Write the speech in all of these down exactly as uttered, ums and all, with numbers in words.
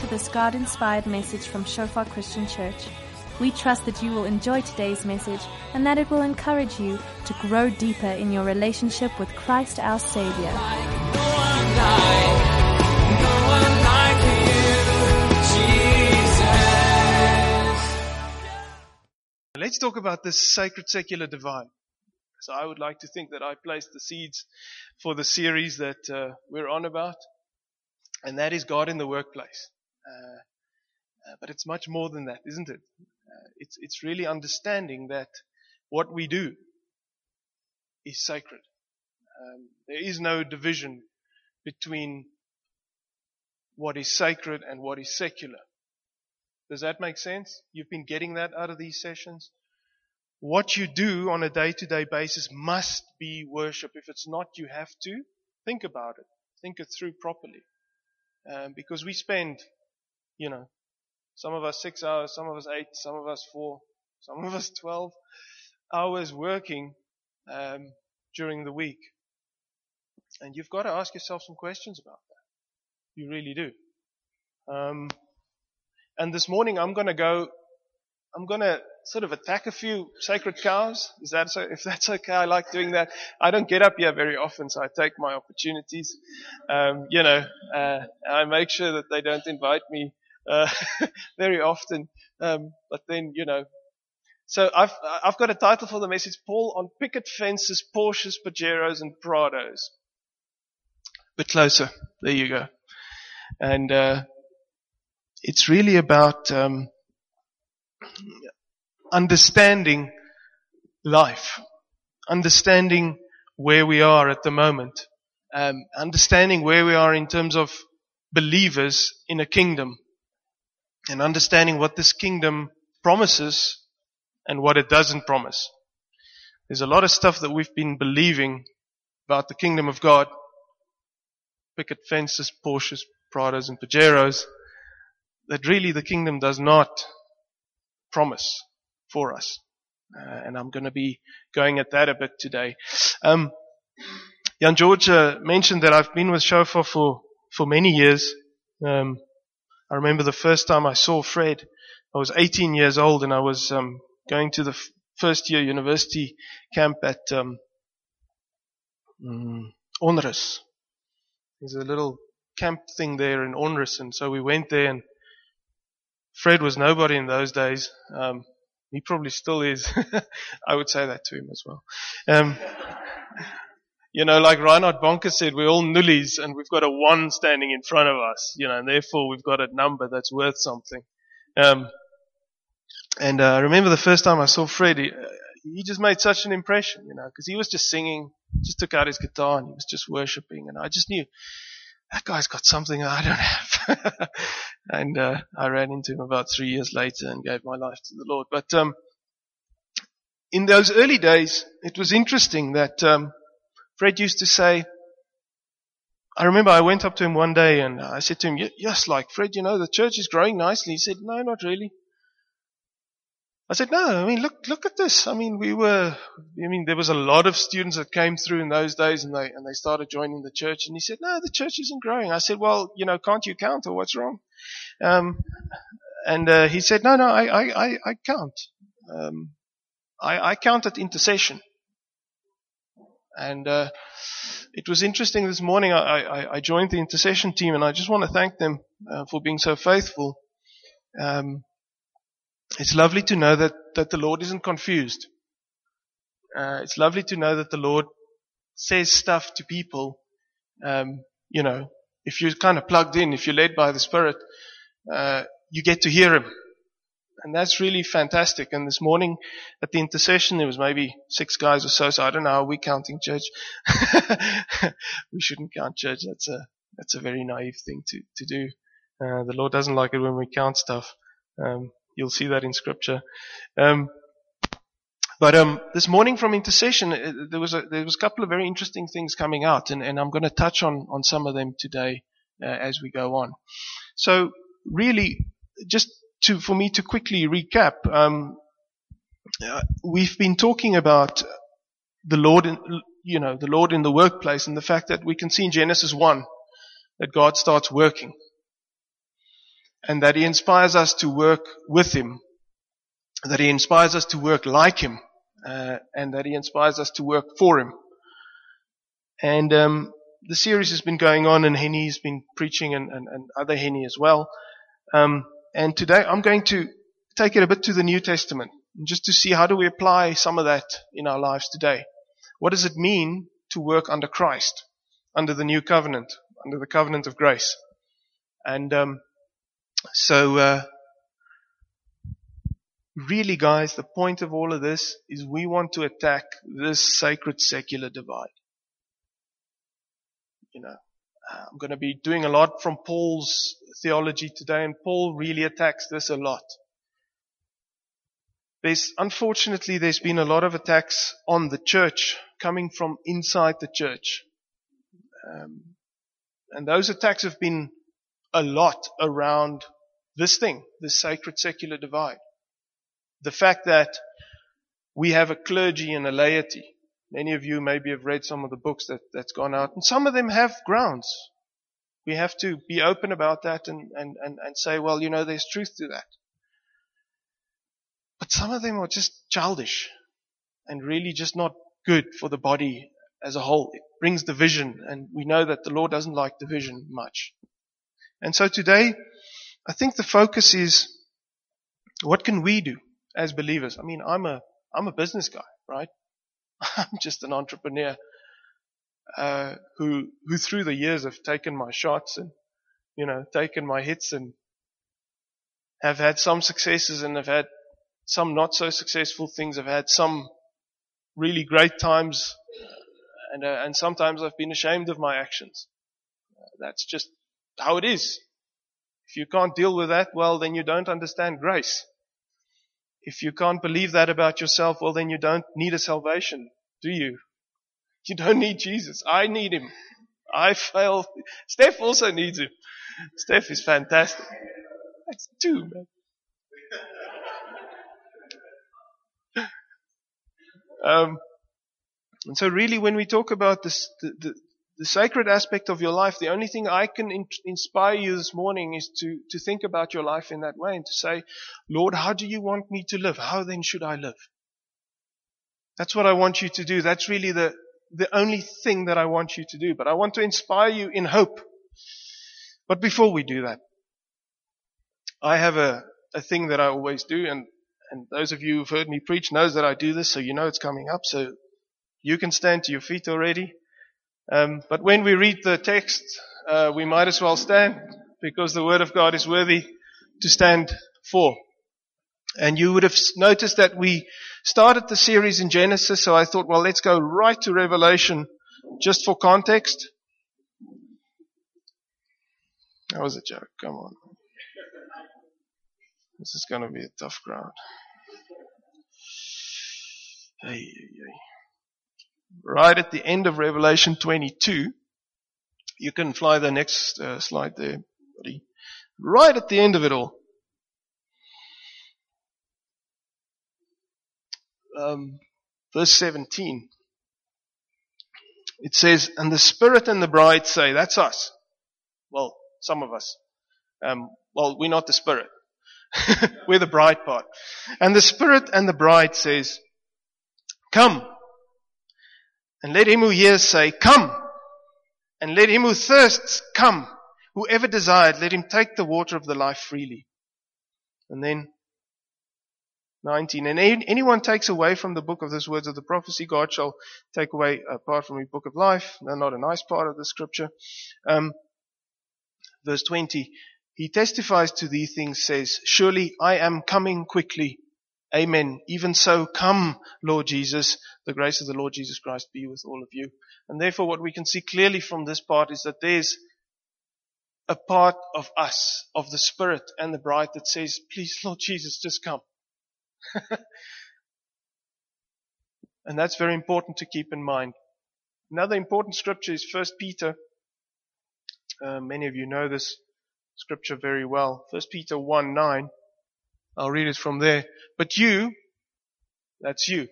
this God-inspired message from Shofar Christian Church. We trust that you will enjoy today's message and that it will encourage you to grow deeper in your relationship with Christ our Savior. Let's talk about this sacred-secular divide. So I would like to think that I placed the seeds for the series that uh, we're on about, and that is God in the workplace. Uh, uh, but it's much more than that, isn't it? Uh, it's it's really understanding that what we do is sacred. Um, there is no division between what is sacred and what is secular. Does that make sense? You've been getting that out of these sessions? What you do on a day-to-day basis must be worship. If it's not, you have to think about it. Think it through properly. Um, because we spend, you know, some of us six hours, some of us eight, some of us four, some of us twelve hours working um, during the week. And you've got to ask yourself some questions about that. You really do. Um, and this morning I'm going to go, I'm going to sort of attack a few sacred cows. Is that so? If that's okay, I like doing that. I don't get up here very often, so I take my opportunities. Um, you know, uh, I make sure that they don't invite me uh, very often. Um, but then, you know, so I've I've got a title for the message: Paul on picket fences, Porsches, Pajeros, and Prados. Bit closer. There you go. And uh, it's really about um, understanding life, understanding where we are at the moment, um, understanding where we are in terms of believers in a kingdom, and understanding what this kingdom promises and what it doesn't promise. There's a lot of stuff that we've been believing about the kingdom of God, picket fences, Porsches, Prados, and Pajeros, that really the kingdom does not promise for us. Uh, and I'm going to be going at that a bit today. Um, Jan George uh, mentioned that I've been with Shofar for, for many years. Um, I remember the first time I saw Fred, I was eighteen years old and I was um, going to the f- first year university camp at um, um, Onrus. There's a little camp thing there in Onrus, and so we went there, and Fred was nobody in those days. Um, He probably still is. I would say that to him as well. Um, you know, like Reinhard Bonke said, we're all nullies and we've got a one standing in front of us, you know, and therefore we've got a number that's worth something. Um, and uh, I remember the first time I saw Fred, he, uh, he just made such an impression, you know, because he was just singing, just took out his guitar and he was just worshiping, and I just knew that guy's got something I don't have. and uh, I ran into him about three years later and gave my life to the Lord. But um, in those early days, it was interesting that um, Fred used to say, I remember I went up to him one day and I said to him, yes, like, Fred, you know, the church is growing nicely. He said, no, not really. I said, no, I mean, look, look at this. I mean, we were, I mean, there was a lot of students that came through in those days and they, and they started joining the church. And he said, no, the church isn't growing. I said, well, you know, can't you count, or what's wrong? Um, and, uh, he said, no, no, I, I, I, I count. Um, I, I count at intercession. And, uh, it was interesting this morning. I, I, I joined the intercession team, and I just want to thank them uh, for being so faithful. Um, It's lovely to know that, that the Lord isn't confused. Uh, it's lovely to know that the Lord says stuff to people. Um, you know, if you're kind of plugged in, if you're led by the Spirit, uh, you get to hear Him. And that's really fantastic. And this morning at the intercession, there was maybe six guys or so, so I don't know how we're counting church. We shouldn't count church. That's a, that's a very naive thing to, to do. Uh, the Lord doesn't like it when we count stuff. Um, You'll see that in Scripture. Um, but um, this morning from intercession, uh, there was a, there was a couple of very interesting things coming out, and, and I'm going to touch on, on some of them today uh, as we go on. So really, just to for me to quickly recap, um, uh, we've been talking about the Lord, in, you know, the Lord in the workplace, and the fact that we can see in Genesis one that God starts working. and that He inspires us to work with Him, that He inspires us to work like Him, uh, and that He inspires us to work for Him. And um, the series has been going on, and Henny's been preaching, and, and, and other Henny as well. Um, and today I'm going to take it a bit to the New Testament, just to see how do we apply some of that in our lives today. What does it mean to work under Christ, under the new covenant, under the covenant of grace? And um, so, uh, really, guys, the point of all of this is we want to attack this sacred secular divide. You know, I'm going to be doing a lot from Paul's theology today, and Paul really attacks this a lot. There's, unfortunately, there's been a lot of attacks on the church coming from inside the church. Um, and those attacks have been a lot around this thing, this sacred secular divide. The fact that we have a clergy and a laity. Many of you maybe have read some of the books that, that's gone out, and some of them have grounds. We have to be open about that and, and, and, and say, well, you know, there's truth to that. But some of them are just childish and really just not good for the body as a whole. It brings division, and we know that the Lord doesn't like division much. And so today, I think the focus is, what can we do as believers? I mean, I'm a, I'm a business guy, right? I'm just an entrepreneur, uh, who, who through the years have taken my shots and, you know, taken my hits and have had some successes and have had some not so successful things. I've had some really great times, and uh, and sometimes I've been ashamed of my actions. Uh, that's just how it is. If you can't deal with that, well, then you don't understand grace. If you can't believe that about yourself, well, then you don't need a salvation, do you? You don't need Jesus. I need Him. I fail. Steph also needs Him. Steph is fantastic. That's two, man. Um, and so really when we talk about this, the, the, the sacred aspect of your life, the only thing I can in, inspire you this morning is to, to think about your life in that way and to say, Lord, how do you want me to live? How then should I live? That's what I want you to do. That's really the, the only thing that I want you to do. But I want to inspire you in hope. But before we do that, I have a, a thing that I always do, and And those of you who've heard me preach knows that I do this, so you know it's coming up. So you can stand to your feet already. Um, but when we read the text, uh, we might as well stand, because the Word of God is worthy to stand for. And you would have noticed that we started the series in Genesis, so I thought, well, let's go right to Revelation just for context. That was a joke. Come on. This is going to be a tough crowd. Hey, hey, hey. Right at the end of Revelation twenty-two, you can fly the next uh, slide there, buddy. Right at the end of it all, um, verse seventeen, it says, and the Spirit and the bride say, that's us. Well, some of us. Um, well, we're not the Spirit. We're the bride part. And the Spirit and the bride says, come. And let him who hears say, come. And let him who thirsts come. Whoever desired, let him take the water of the life freely. And then nineteen, and anyone takes away from the book of this words of the prophecy, God shall take away a part from the book of life. They're not a nice part of the scripture. Um, verse twenty, he testifies to these things, says, surely I am coming quickly. Amen. Even so, come, Lord Jesus. The grace of the Lord Jesus Christ be with all of you. And therefore what we can see clearly from this part is that there's a part of us, of the Spirit and the bride, that says, please, Lord Jesus, just come. And that's very important to keep in mind. Another important scripture is First Peter. Uh, many of you know this scripture very well. First Peter one nine. I'll read it from there. But you, that's you.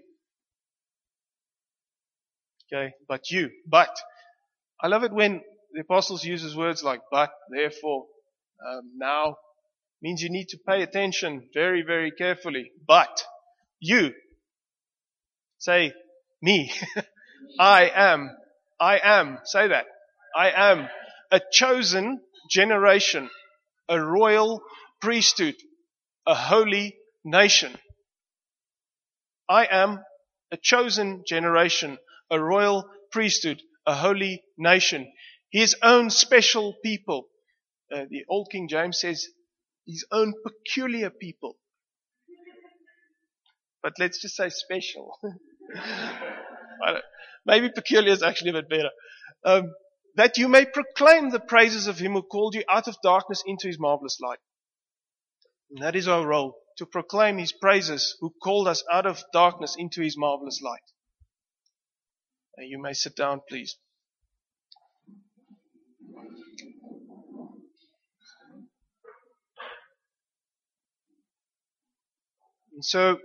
Okay, but you, but. I love it when the apostles uses words like but, therefore, um, now. Means you need to pay attention very, very carefully. But you, say me, I am, I am, say that. I am a chosen generation, a royal priesthood, a holy nation. I am a chosen generation, a royal priesthood, a holy nation. His own special people. Uh, the old King James says, his own peculiar people. But let's just say special. I don't, maybe peculiar is actually a bit better. Um, that you may proclaim the praises of him who called you out of darkness into his marvelous light. And that is our role, to proclaim his praises who called us out of darkness into his marvelous light. Uh, you may sit down, please. And so,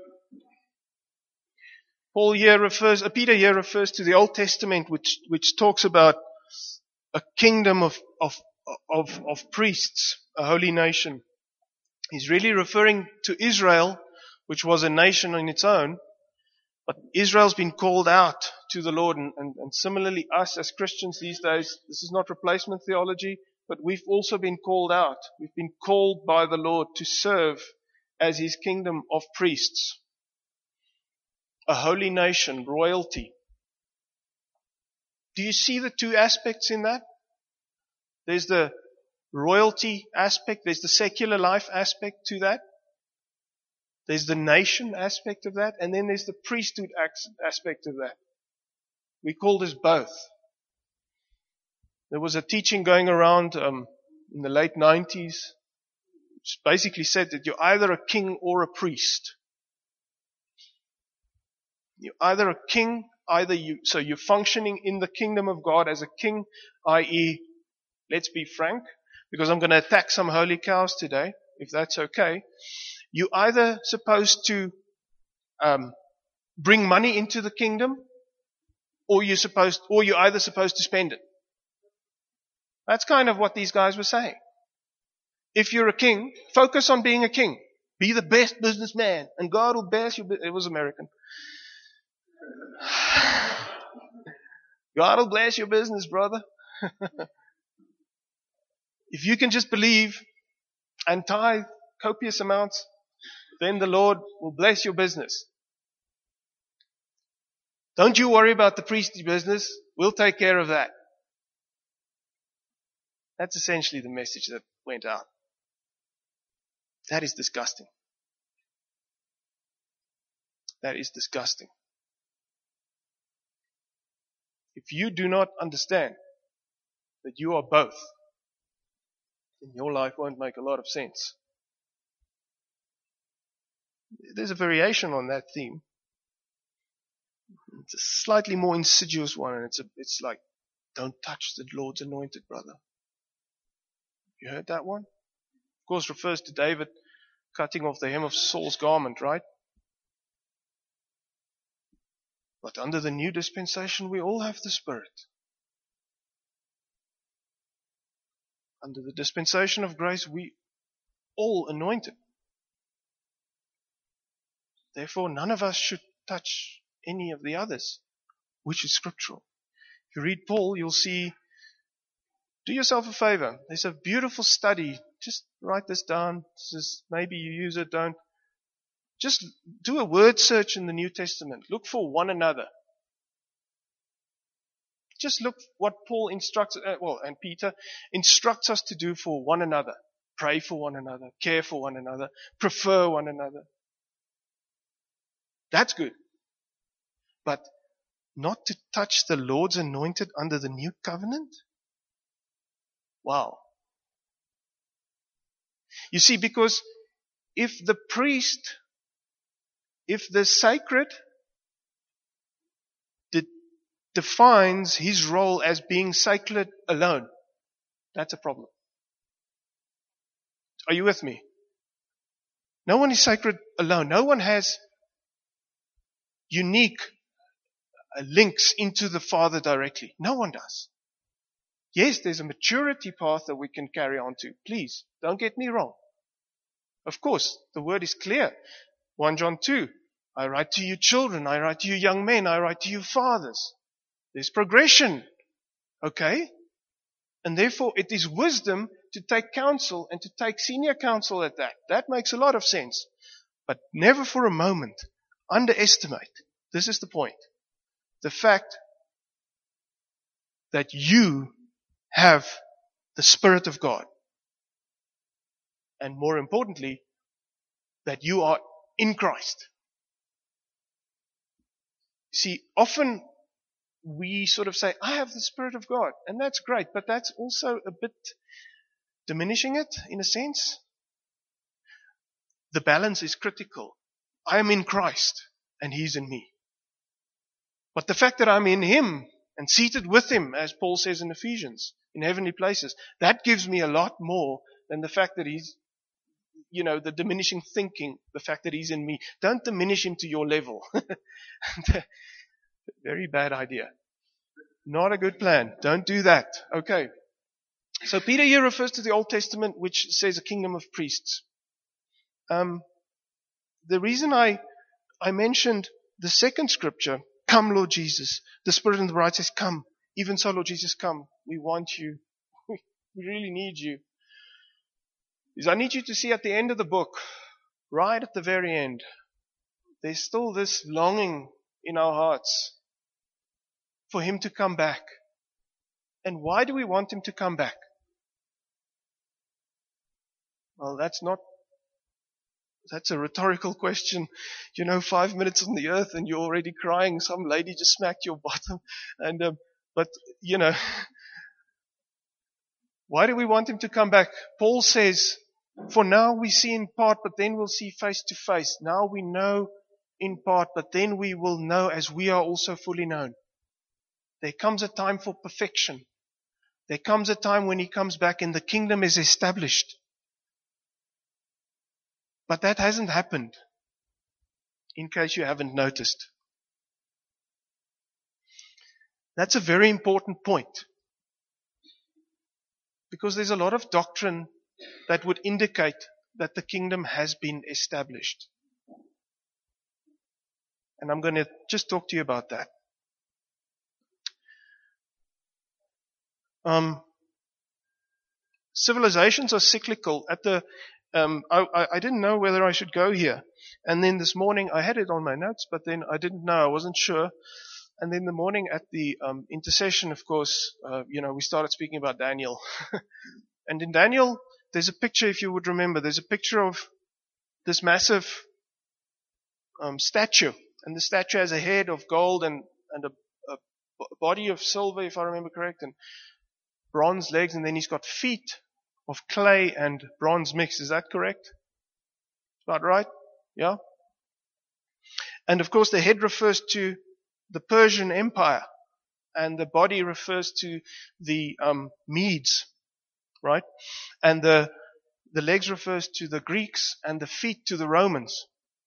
Paul here refers, uh, Peter here refers to the Old Testament, which which talks about a kingdom of of of of priests, a holy nation. He's really referring to Israel, which was a nation in its own, but Israel's been called out to the Lord, and, and, and similarly us as Christians these days, this is not replacement theology, but we've also been called out. We've been called by the Lord to serve as his kingdom of priests. A holy nation, royalty. Do you see the two aspects in that? There's the royalty aspect, there's the secular life aspect to that. There's the nation aspect of that, and then there's the priesthood aspect of that. We call this both. There was a teaching going around um, in the late nineties, which basically said that you're either a king or a priest. You're either a king, either you, so you're functioning in the kingdom of God as a king, that is, let's be frank, because I'm going to attack some holy cows today, if that's okay. You're either supposed to um, bring money into the kingdom, or you're supposed, or you're either supposed to spend it. That's kind of what these guys were saying. If you're a king, focus on being a king. Be the best businessman, and God will bless you. It was American. God will bless your business, brother. If you can just believe and tithe copious amounts, then the Lord will bless your business. Don't you worry about the priestly business. We'll take care of that. That's essentially the message that went out. That is disgusting. That is disgusting. If you do not understand that you are both, then your life won't make a lot of sense. There's a variation on that theme. It's a slightly more insidious one, and it's a, it's like, don't touch the Lord's anointed, brother. You heard that one? Of course, refers to David cutting off the hem of Saul's garment, right? But under the new dispensation, we all have the Spirit. Under the dispensation of grace, we all anointed. Therefore, none of us should touch any of the others, which is scriptural. If you read Paul, you'll see, do yourself a favor. There's a beautiful study. Just write this down. This is, maybe you use it, don't. Just do a word search in the New Testament. Look for one another. Just look what Paul instructs, uh, well, and Peter instructs us to do for one another. Pray for one another. Care for one another. Prefer one another. That's good. But not to touch the Lord's anointed under the new covenant? Wow. You see, because if the priest, if the sacred de- defines his role as being sacred alone, that's a problem. Are you with me? No one is sacred alone. No one has unique links into the Father directly. No one does. Yes, there's a maturity path that we can carry on to. Please, don't get me wrong. Of course, the word is clear. First John two, I write to you children, I write to you young men, I write to you fathers. There's progression. Okay? And therefore it is wisdom to take counsel and to take senior counsel at that. That makes a lot of sense. But never for a moment underestimate, this is the point, the fact that you have the Spirit of God. And more importantly, that you are in Christ. See, often we sort of say, I have the Spirit of God. And that's great, but that's also a bit diminishing it in a sense. The balance is critical. I am in Christ and He's in me. But the fact that I'm in Him and seated with Him, as Paul says in Ephesians, in heavenly places, that gives me a lot more than the fact that He's, you know, the diminishing thinking, the fact that He's in me. Don't diminish Him to your level. Very bad idea. Not a good plan. Don't do that. Okay. So Peter here refers to the Old Testament, which says a kingdom of priests. Um, the reason I, I mentioned the second scripture, come Lord Jesus, the Spirit and the bride says, come. Even so, Lord Jesus, come. We want you. We really need you. Is I need you to see at the end of the book, right at the very end, there's still this longing in our hearts for Him to come back. And why do we want Him to come back? Well, that's not, that's a rhetorical question. You know, five minutes on the earth and you're already crying. Some lady just smacked your bottom. And, um, but, you know, why do we want Him to come back? Paul says, for now we see in part, but then we'll see face to face. Now we know in part, but then we will know as we are also fully known. There comes a time for perfection. There comes a time when He comes back and the kingdom is established. But that hasn't happened, in case you haven't noticed. That's a very important point. Because there's a lot of doctrine that would indicate that the kingdom has been established. And I'm going to just talk to you about that. Um, civilizations are cyclical. At the, um, I, I didn't know whether I should go here. And then this morning, I had it on my notes, but then I didn't know. I wasn't sure. And then the morning at the um, intercession, of course, uh, you know, we started speaking about Daniel. And in Daniel, there's a picture, if you would remember, there's a picture of this massive um, statue. And the statue has a head of gold and, and a, a body of silver, if I remember correct, and bronze legs, and then he's got feet of clay and bronze mixed. Is that correct? About right? Yeah? And of course the head refers to the Persian Empire, and the body refers to the um, Medes, right? And the the legs refers to the Greeks, and the feet to the Romans.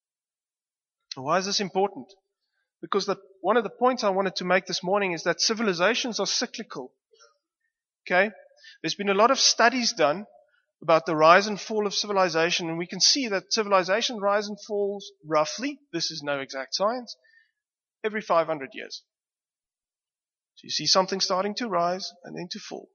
Why is this important? Because the, one of the points I wanted to make this morning is that civilizations are cyclical. Okay? There's been a lot of studies done about the rise and fall of civilization, and we can see that civilization rise and falls roughly, this is no exact science, every five hundred years. So you see something starting to rise and then to fall.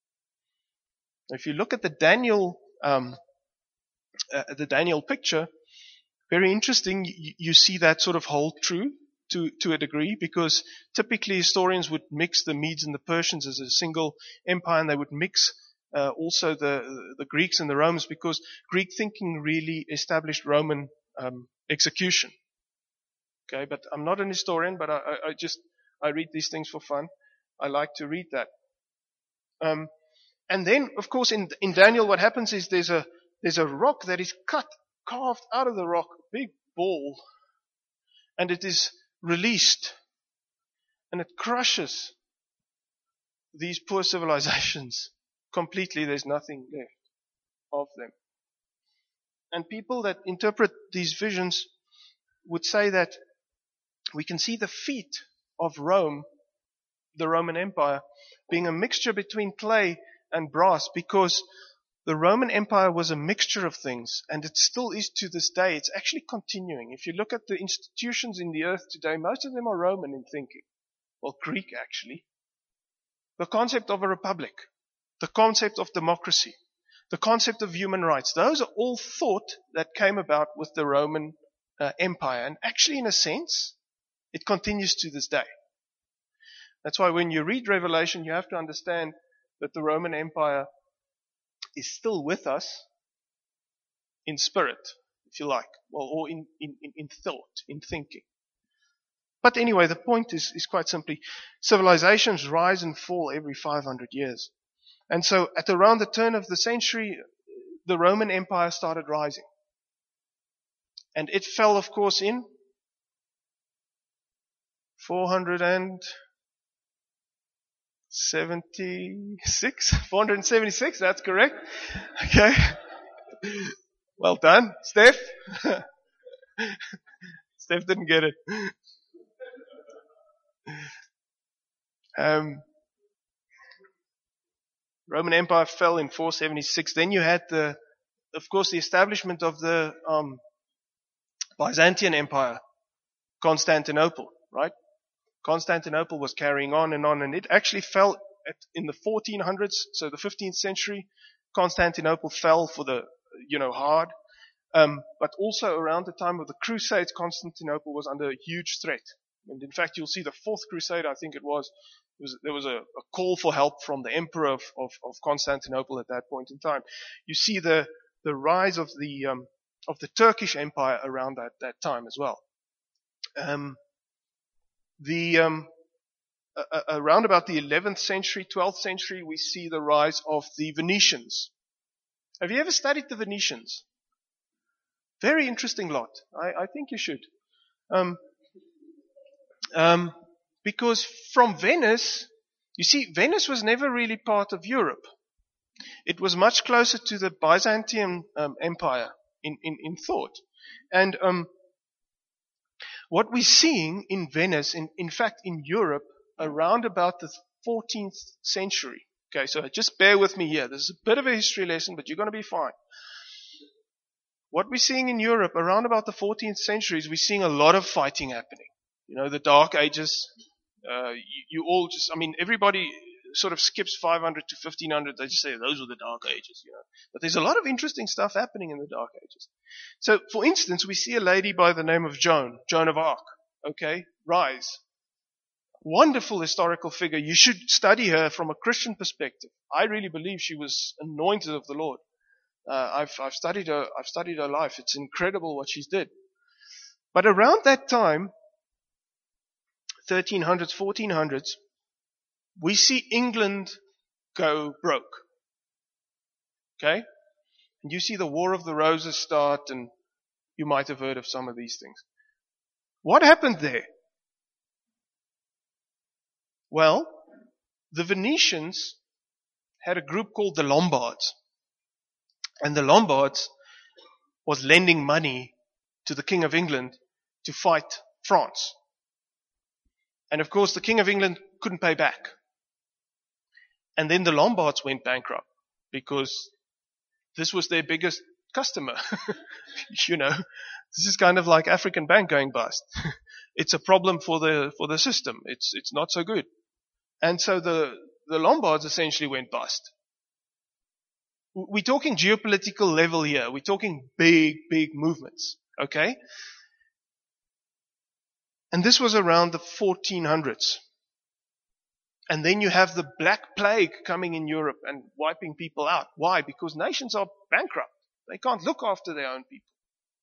If you look at the Daniel, um, uh, the Daniel picture, very interesting, you, you see that sort of hold true to, to a degree, because typically historians would mix the Medes and the Persians as a single empire, and they would mix uh, also the, the Greeks and the Romans, because Greek thinking really established Roman um, execution. Okay, but I'm not an historian, but I, I, I just, I read these things for fun. I like to read that. Um, and then, of course, in, in Daniel, what happens is there's a, there's a rock that is cut, carved out of the rock, a big ball, and it is released, and it crushes these poor civilizations completely. There's nothing left of them. And people that interpret these visions would say that we can see the feet of Rome, the Roman Empire, being a mixture between clay and brass, because the Roman Empire was a mixture of things, and it still is to this day. It's actually continuing. If you look at the institutions in the earth today, most of them are Roman in thinking. Well, Greek actually. The concept of a republic, the concept of democracy, the concept of human rights, those are all thought that came about with the Roman uh, Empire. And actually, in a sense, it continues to this day. That's why when you read Revelation, you have to understand that the Roman Empire is still with us in spirit, if you like, well, or in, in, in thought, in thinking. But anyway, the point is, is quite simply, civilizations rise and fall every five hundred years. And so at around the turn of the century, the Roman Empire started rising. And it fell, of course, in four hundred seventy-six? four hundred seventy-six, that's correct. Okay. Well done. Steph? Steph didn't get it. Um, Roman Empire fell in four seventy-six. Then you had the, of course, the establishment of the um, Byzantine Empire, Constantinople, right? Constantinople was carrying on and on, and it actually fell at, in the fourteen hundreds, so the fifteenth century. Constantinople fell for the, you know, hard. Um, but also around the time of the Crusades, Constantinople was under a huge threat. And in fact, you'll see the fourth crusade, I think it was, it was there was a, a call for help from the emperor of, of, of Constantinople at that point in time. You see the, the rise of the, um, of the Turkish Empire around that, that time as well. Um, the, um, uh, around about the eleventh century, twelfth century, we see the rise of the Venetians. Have you ever studied the Venetians? Very interesting lot. I, I think you should. Um, Um, because from Venice, you see, Venice was never really part of Europe. It was much closer to the Byzantine um, Empire in, in, in thought. And um, what we're seeing in Venice, in, in fact in Europe, around about the fourteenth century. Okay, so just bear with me here. This is a bit of a history lesson, but you're going to be fine. What we're seeing in Europe around about the fourteenth century is we're seeing a lot of fighting happening. You know, the Dark Ages, uh, you, you all just, I mean, everybody sort of skips five hundred to fifteen hundred. They just say those were the Dark Ages, you know. But there's a lot of interesting stuff happening in the Dark Ages. So, for instance, we see a lady by the name of Joan, Joan of Arc, okay, rise. Wonderful historical figure. You should study her from a Christian perspective. I really believe she was anointed of the Lord. Uh, I've, I've studied her, I've studied her life. It's incredible what she's did. But around that time, thirteen hundreds, fourteen hundreds, we see England go broke. Okay? And you see the War of the Roses start, and you might have heard of some of these things. What happened there? Well, the Venetians had a group called the Lombards. And the Lombards was lending money to the King of England to fight France. And of course, the King of England couldn't pay back. And then the Lombards went bankrupt because this was their biggest customer. You know, this is kind of like African Bank going bust. It's a problem for the, for the system. It's, it's not so good. And so the, the Lombards essentially went bust. We're talking geopolitical level here. We're talking big, big movements. Okay? And this was around the fourteen hundreds. And then you have the Black Plague coming in Europe and wiping people out. Why? Because nations are bankrupt. They can't look after their own people.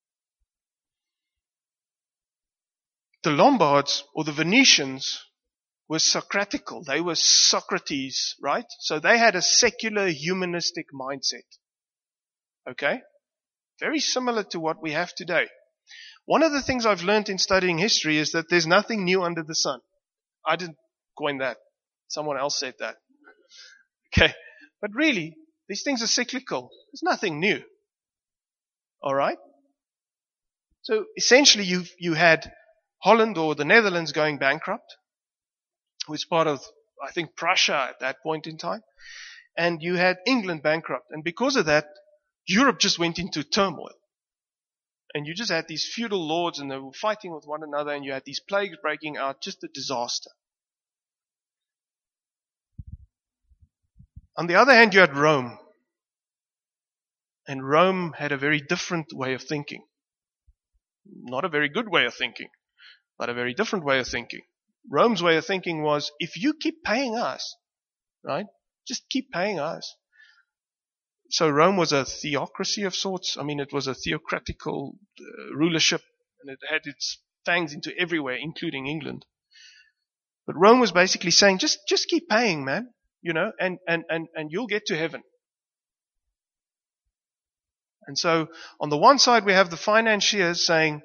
The Lombards or the Venetians were Socratical. They were Socrates, right? So they had a secular humanistic mindset. Okay? Very similar to what we have today. One of the things I've learned in studying history is that there's nothing new under the sun. I didn't coin that. Someone else said that. Okay. But really, these things are cyclical. There's nothing new. Alright? So essentially you you had Holland or the Netherlands going bankrupt, who was part of, I think, Prussia at that point in time. and you had England bankrupt. And because of that, Europe just went into turmoil. And you just had these feudal lords and they were fighting with one another, and you had these plagues breaking out, just a disaster. On the other hand, you had Rome. And Rome had a very different way of thinking. Not a very good way of thinking, but a very different way of thinking. Rome's way of thinking was, if you keep paying us, right, just keep paying us. So Rome was a theocracy of sorts. I mean, it was a theocratical uh, rulership, and it had its fangs into everywhere, including England. But Rome was basically saying, just, just keep paying, man, you know, and, and, and, and you'll get to heaven. And so, on the one side, we have the financiers saying,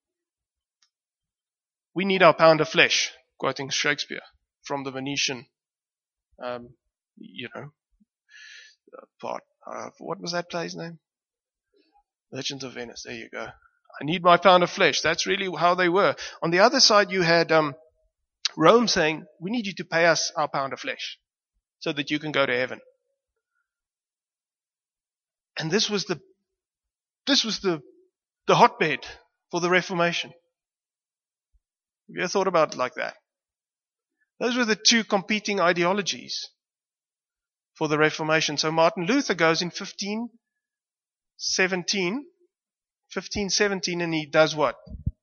we need our pound of flesh, quoting Shakespeare from the Venetian, um, you know, part. Uh, what was that play's name? Merchant of Venice. There you go. I need my pound of flesh. That's really how they were. On the other side, you had um, Rome saying, we need you to pay us our pound of flesh so that you can go to heaven. And this was the this was the the hotbed for the Reformation. Have you ever thought about it like that? Those were the two competing ideologies for the Reformation. So Martin Luther goes in fifteen seventeen, fifteen seventeen, and he does what?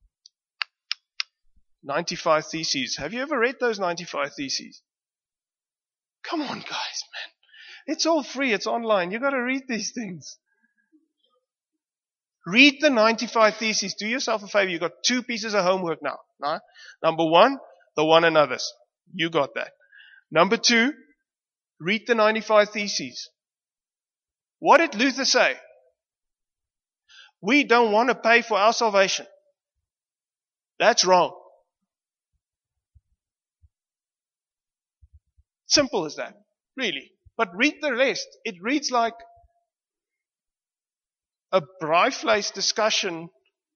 ninety-five Theses. Have you ever read those ninety-five Theses? Come on, guys, man. It's all free. It's online. You've got to read these things. Read the ninety-five Theses. Do yourself a favor. You've got two pieces of homework now. Right? Number one, the one another's. You got that. Number two, read the ninety-five Theses. What did Luther say? We don't want to pay for our salvation. That's wrong. Simple as that. Really. But read the rest. It reads like a braaivleis discussion.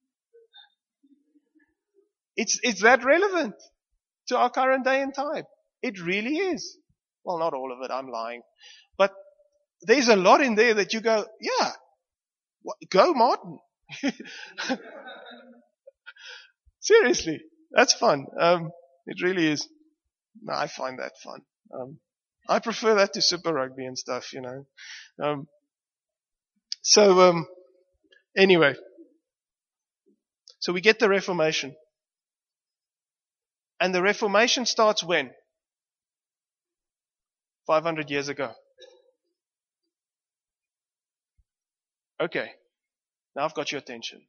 It's, it's that relevant to our current day and time. It really is. Well, not all of it, I'm lying. But there's a lot in there that you go, yeah, go Martin. Seriously, that's fun. Um, it really is. No, I find that fun. Um, I prefer that to Super Rugby and stuff, you know. Um, so, um, anyway. So we get the Reformation. And the Reformation starts when? five hundred years ago. Okay. Now I've got your attention.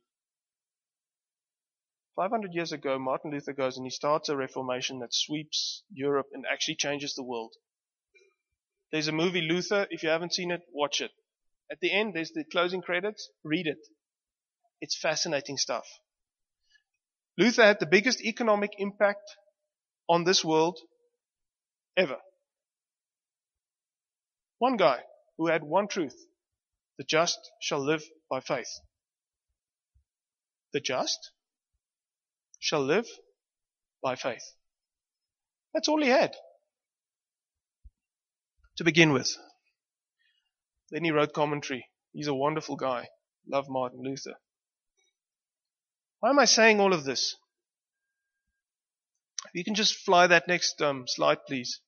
five hundred years ago, Martin Luther goes and he starts a reformation that sweeps Europe and actually changes the world. There's a movie, Luther. If you haven't seen it, watch it. At the end, there's the closing credits. Read it. It's fascinating stuff. Luther had the biggest economic impact on this world ever. One guy who had one truth. The just shall live by faith. The just shall live by faith. That's all he had to begin with. Then he wrote commentary. He's a wonderful guy. Love Martin Luther. Why am I saying all of this? If you can just fly that next um, slide, please.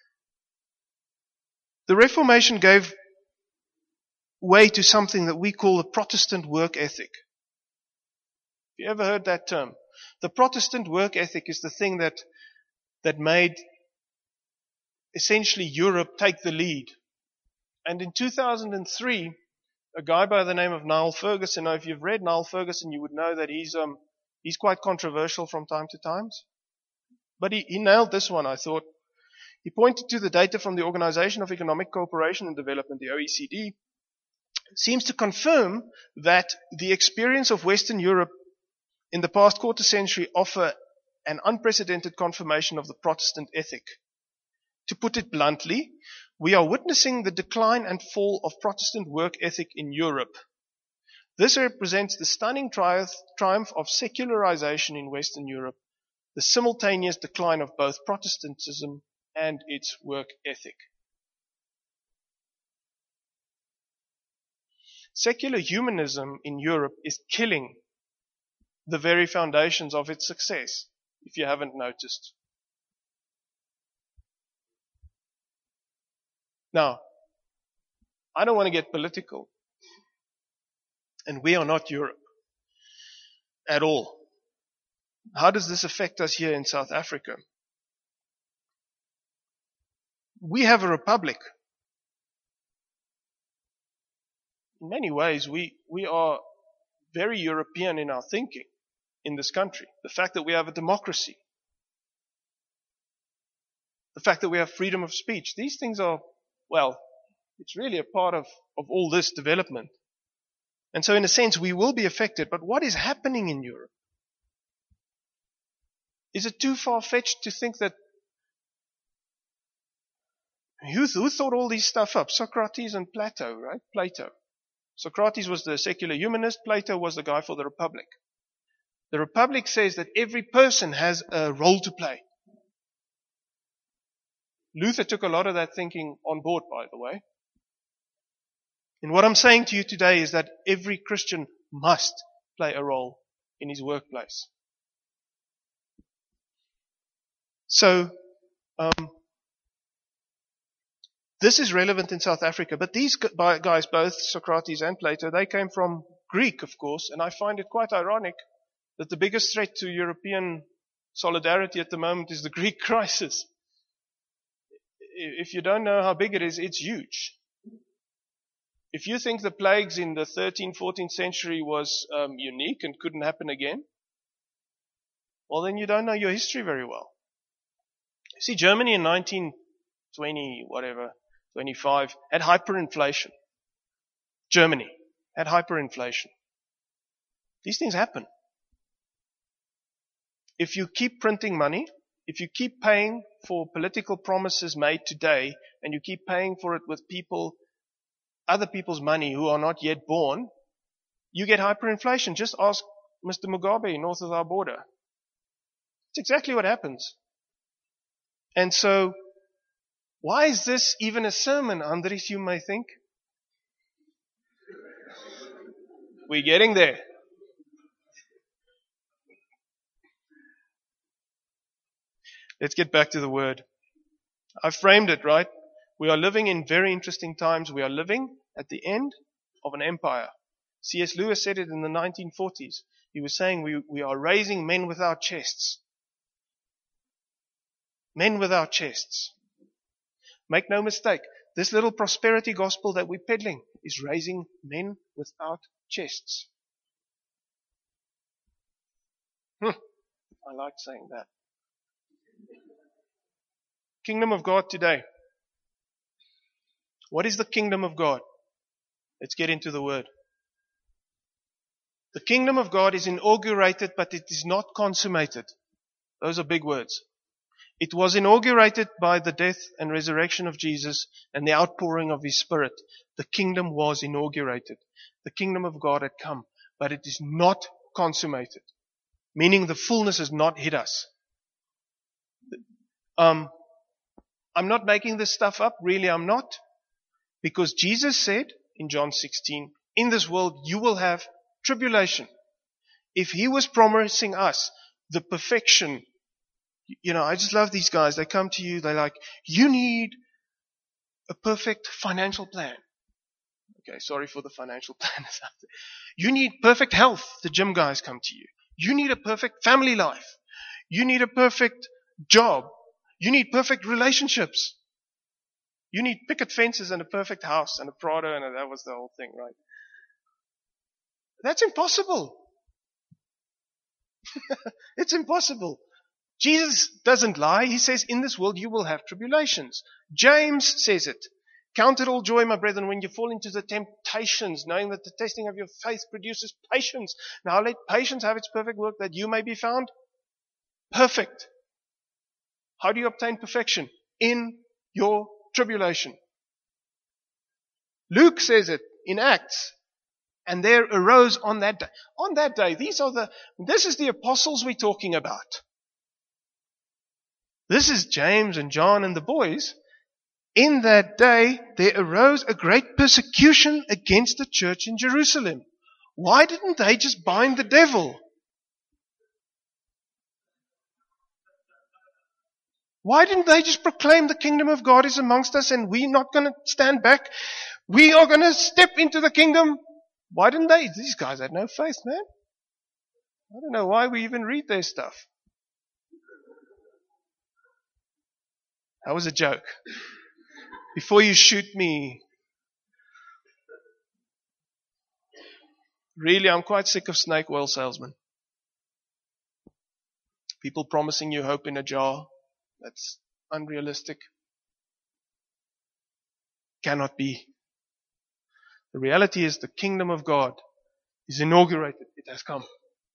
The Reformation gave way to something that we call the Protestant work ethic. Have you ever heard that term? The Protestant work ethic is the thing that that made essentially Europe take the lead. And in two thousand three, a guy by the name of Niall Ferguson, now if you've read Niall Ferguson, you would know that he's um he's quite controversial from time to time. But he, he nailed this one, I thought. He pointed to the data from the Organization of Economic Cooperation and Development, the O E C D, seems to confirm that the experience of Western Europe in the past quarter century offer an unprecedented confirmation of the Protestant ethic. To put it bluntly, we are witnessing the decline and fall of Protestant work ethic in Europe. This represents the stunning triumph, triumph of secularization in Western Europe, the simultaneous decline of both Protestantism and its work ethic. Secular humanism in Europe is killing the very foundations of its success, if you haven't noticed. Now, I don't want to get political, and we are not Europe at all. How does this affect us here in South Africa? We have a republic. In many ways, we, we are very European in our thinking in this country. The fact that we have a democracy, the fact that we have freedom of speech, these things are, well, it's really a part of, of all this development. And so in a sense, we will be affected. But what is happening in Europe? Is it too far-fetched to think that who, who thought all these stuff up? Socrates and Plato, right? Plato. Socrates was the secular humanist. Plato was the guy for the Republic. The Republic says that every person has a role to play. Luther took a lot of that thinking on board, by the way. And what I'm saying to you today is that every Christian must play a role in his workplace. So, um, this is relevant in South Africa, but these guys, both Socrates and Plato, they came from Greek, of course, and I find it quite ironic that the biggest threat to European solidarity at the moment is the Greek crisis. If you don't know how big it is, it's huge. If you think the plagues in the thirteenth, fourteenth century was um, unique and couldn't happen again, well, then you don't know your history very well. See, Germany in nineteen twenty, whatever, twenty-five, had hyperinflation. Germany had hyperinflation. These things happen. If you keep printing money, if you keep paying for political promises made today, and you keep paying for it with people, other people's money who are not yet born, you get hyperinflation. Just ask Mister Mugabe north of our border. It's exactly what happens. And so, why is this even a sermon, Andres, you may think? We're getting there. Let's get back to the word. I framed it, right? We are living in very interesting times. We are living at the end of an empire. C S Lewis said it in the nineteen forties. He was saying we, we are raising men without chests. Men without chests. Make no mistake, this little prosperity gospel that we're peddling is raising men without chests. Hm, I like saying that. Kingdom of God today. What is the kingdom of God? Let's get into the word. The kingdom of God is inaugurated, but it is not consummated. Those are big words. It was inaugurated by the death and resurrection of Jesus and the outpouring of His Spirit. The kingdom was inaugurated. The kingdom of God had come, but it is not consummated. Meaning the fullness has not hit us. Um, I'm not making this stuff up. Really, I'm not. Because Jesus said in John sixteen, in this world you will have tribulation. If He was promising us the perfection, you know, I just love these guys. They come to you, they're like, you need a perfect financial plan. Okay, sorry for the financial planners out there. You need perfect health. The gym guys come to you. You need a perfect family life. You need a perfect job. You need perfect relationships. You need picket fences and a perfect house and a Prado, and that was the whole thing, right? That's impossible. It's impossible. Jesus doesn't lie. He says, in this world you will have tribulations. James says it. Count it all joy, my brethren, when you fall into the temptations, knowing that the testing of your faith produces patience. Now let patience have its perfect work, that you may be found perfect. How do you obtain perfection? In your tribulation. Luke says it in Acts. And there arose on that day. On that day, these are the, this is the apostles we're talking about. This is James and John and the boys. in that day there arose a great persecution against the church in Jerusalem. Why didn't they just bind the devil? Why didn't they just proclaim the kingdom of God is amongst us and we're not going to stand back? We are going to step into the kingdom. Why didn't they? These guys had no faith, man. I don't know why we even read their stuff. That was a joke. Before you shoot me. Really, I'm quite sick of snake oil salesmen. People promising you hope in a jar. That's unrealistic. Cannot be. The reality is the kingdom of God is inaugurated. It has come.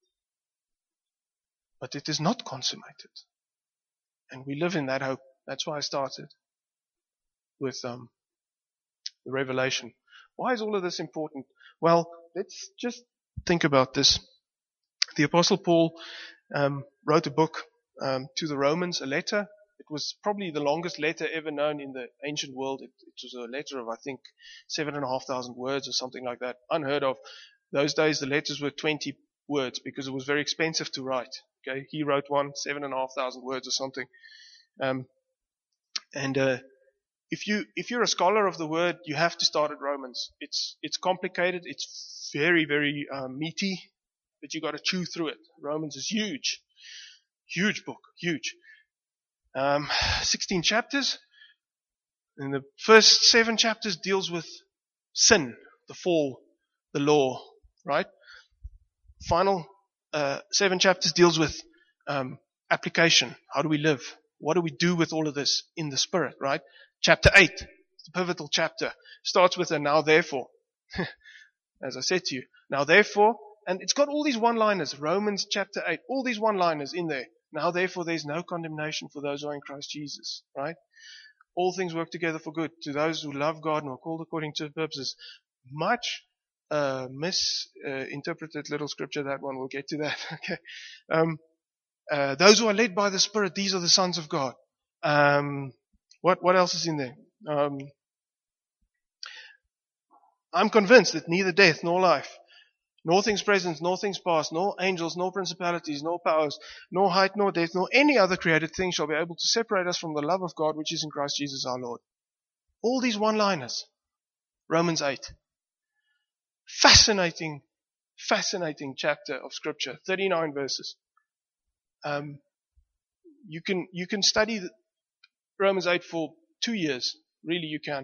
But it is not consummated. And we live in that hope. That's why I started with um, the Revelation. Why is all of this important? Well, let's just think about this. The Apostle Paul um, wrote a book um, to the Romans, a letter. It was probably the longest letter ever known in the ancient world. It, it was a letter of, I think, seven and a half thousand words or something like that. Unheard of. Those days the letters were twenty words because it was very expensive to write. Okay, he wrote one, seven and a half thousand words or something. Um, and uh, if you if you're a scholar of the word, you have to start at Romans. It's it's complicated. It's very very uh, meaty, but you got to chew through it. Romans is huge, huge book, huge. Um, sixteen chapters. And the first seven chapters deals with sin, the fall, the law, right? Final uh, seven chapters deals with um, application. How do we live? What do we do with all of this in the Spirit, right? Chapter eight, the pivotal chapter, starts with a now therefore. As I said to you, now therefore, and it's got all these one-liners. Romans chapter eight, all these one-liners in there. Now therefore there's no condemnation for those who are in Christ Jesus, right? All things work together for good to those who love God and are called according to His purposes. Much uh, misinterpreted little scripture, that one. We'll get to that. Okay. Um, uh, those who are led by the Spirit, these are the sons of God. Um, what what else is in there? Um, I'm convinced that neither death nor life, nor things present, nor things past, nor angels, nor principalities, nor powers, nor height, nor depth, nor any other created thing shall be able to separate us from the love of God which is in Christ Jesus our Lord. All these one-liners. Romans eight. Fascinating, fascinating chapter of Scripture. thirty-nine verses. Um, you can you can study the Romans eight for two years. Really, you can.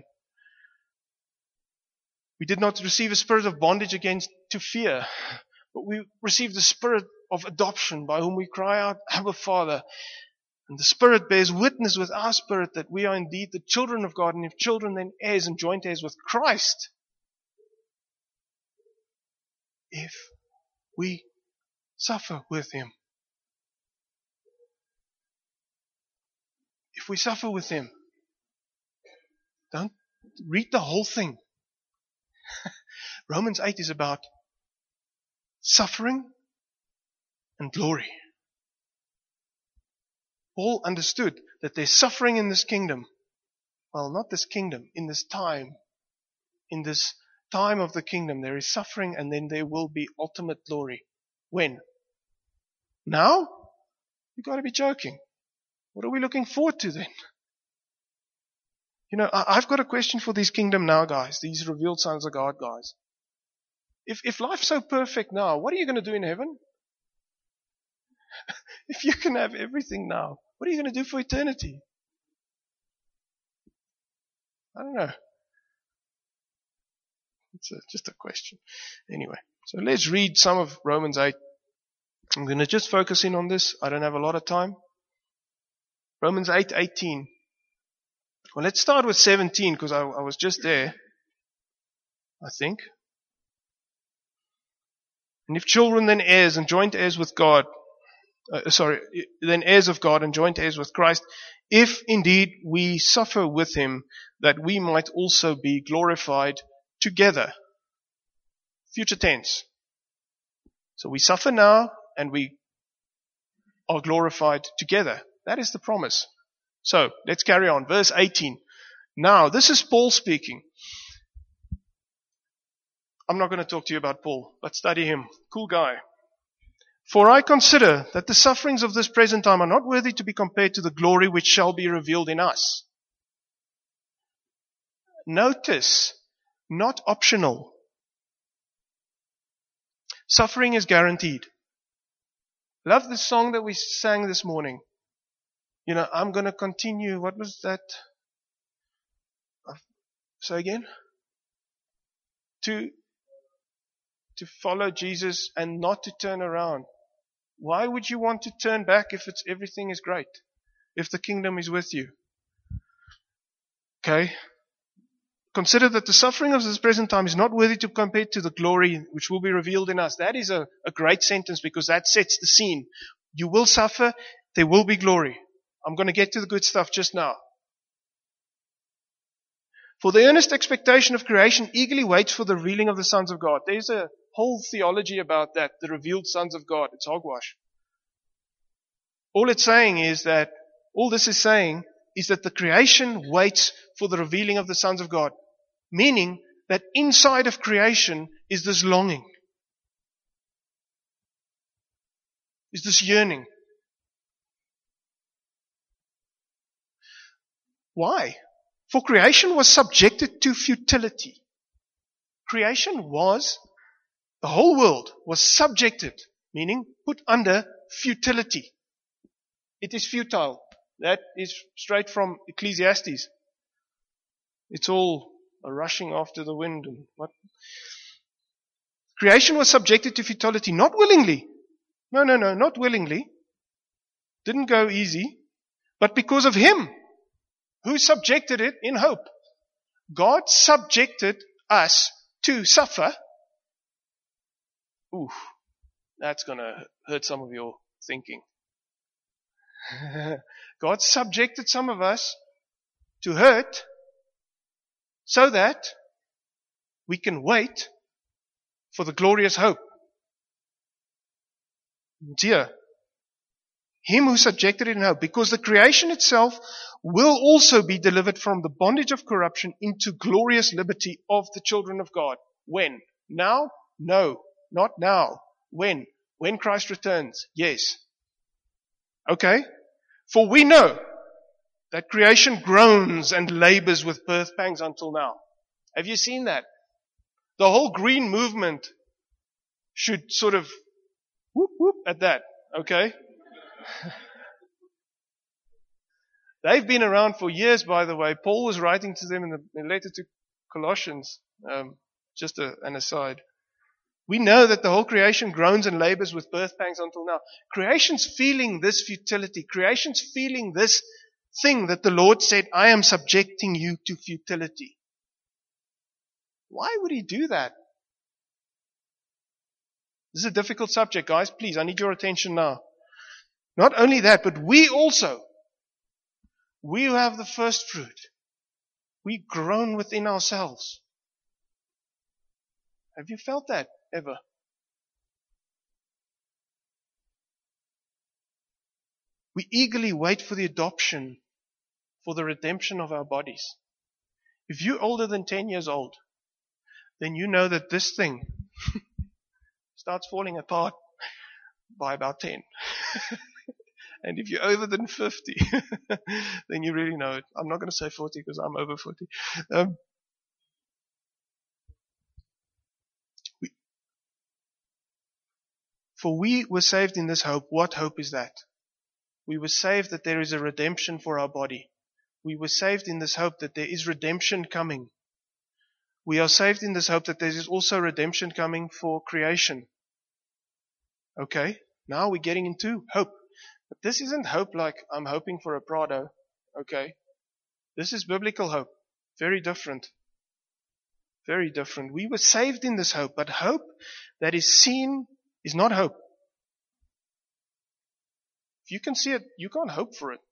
We did not receive a spirit of bondage against to fear, but we received the spirit of adoption by whom we cry out, Abba, Father. And the Spirit bears witness with our spirit that we are indeed the children of God, and if children, then heirs and joint heirs with Christ. If we suffer with Him. If we suffer with Him. Don't read the whole thing. Romans eight is about suffering and glory. Paul understood that there's suffering in this kingdom. Well, not this kingdom, in this time. In this time of the kingdom, there is suffering and then there will be ultimate glory. When? Now? You've got to be joking. What are we looking forward to then? You know, I've got a question for these kingdom now guys, these revealed sons of God guys. If if life's so perfect now, what are you going to do in heaven? If you can have everything now, what are you going to do for eternity? I don't know. It's a, just a question. Anyway, so let's read some of Romans eight. I'm going to just focus in on this. I don't have a lot of time. Romans eight eighteen. Well, let's start with seventeen because I, I was just there, I think. And if children, then heirs and joint heirs with God. Uh, sorry, then heirs of God and joint heirs with Christ, if indeed we suffer with Him, that we might also be glorified together. Future tense. So we suffer now and we are glorified together. That is the promise. So let's carry on. Verse eighteen. Now, this is Paul speaking. I'm not going to talk to you about Paul, but study him. Cool guy. For I consider that the sufferings of this present time are not worthy to be compared to the glory which shall be revealed in us. Notice, not optional. Suffering is guaranteed. Love the song that we sang this morning. You know, I'm going to continue. What was that? Say again? To, to follow Jesus and not to turn around. Why would you want to turn back if it's everything is great? If the kingdom is with you? Okay? Consider that the suffering of this present time is not worthy to compare to the glory which will be revealed in us. That is a, a great sentence because that sets the scene. You will suffer, there will be glory. I'm going to get to the good stuff just now. For the earnest expectation of creation eagerly waits for the revealing of the sons of God. There's a whole theology about that, the revealed sons of God. It's hogwash. All it's saying is that, all this is saying is that the creation waits for the revealing of the sons of God. Meaning that inside of creation is this longing. Is this yearning. Why? For creation was subjected to futility. Creation was, the whole world was subjected, meaning put under futility. It is futile. That is straight from Ecclesiastes. It's all a rushing after the wind and what? Creation was subjected to futility, not willingly. No, no, no, not willingly. Didn't go easy, but because of Him. Who subjected it in hope? God subjected us to suffer. Ooh, that's going to hurt some of your thinking. God subjected some of us to hurt so that we can wait for the glorious hope. Dear, Him who subjected it in hope, because the creation itself will also be delivered from the bondage of corruption into glorious liberty of the children of God. When? Now? No, not now. When? When Christ returns? Yes. Okay? For we know that creation groans and labors with birth pangs until now. Have you seen that? The whole green movement should sort of whoop whoop at that. Okay? They've been around for years, by the way. Paul was writing to them in the, in the letter to Colossians. Um, just a, an aside. We know that the whole creation groans and labors with birth pangs until now. Creation's feeling this futility. Creation's feeling this thing that the Lord said, I am subjecting you to futility. Why would He do that? This is a difficult subject, guys. Please, I need your attention now. Not only that, but we also, we who have the first fruit, we groan within ourselves. Have you felt that ever? We eagerly wait for the adoption, for the redemption of our bodies. If you're older than ten years old, then you know that this thing starts falling apart by about ten. And if you're over than fifty, then you really know it. I'm not going to say forty because I'm over forty. Um, we, for we were saved in this hope. What hope is that? We were saved that there is a redemption for our body. We were saved in this hope that there is redemption coming. We are saved in this hope that there is also redemption coming for creation. Okay, now we're getting into hope. But this isn't hope like I'm hoping for a Prado. Okay, this is biblical hope. Very different. Very different. We were saved in this hope, but hope that is seen is not hope. If you can see it, you can't hope for it.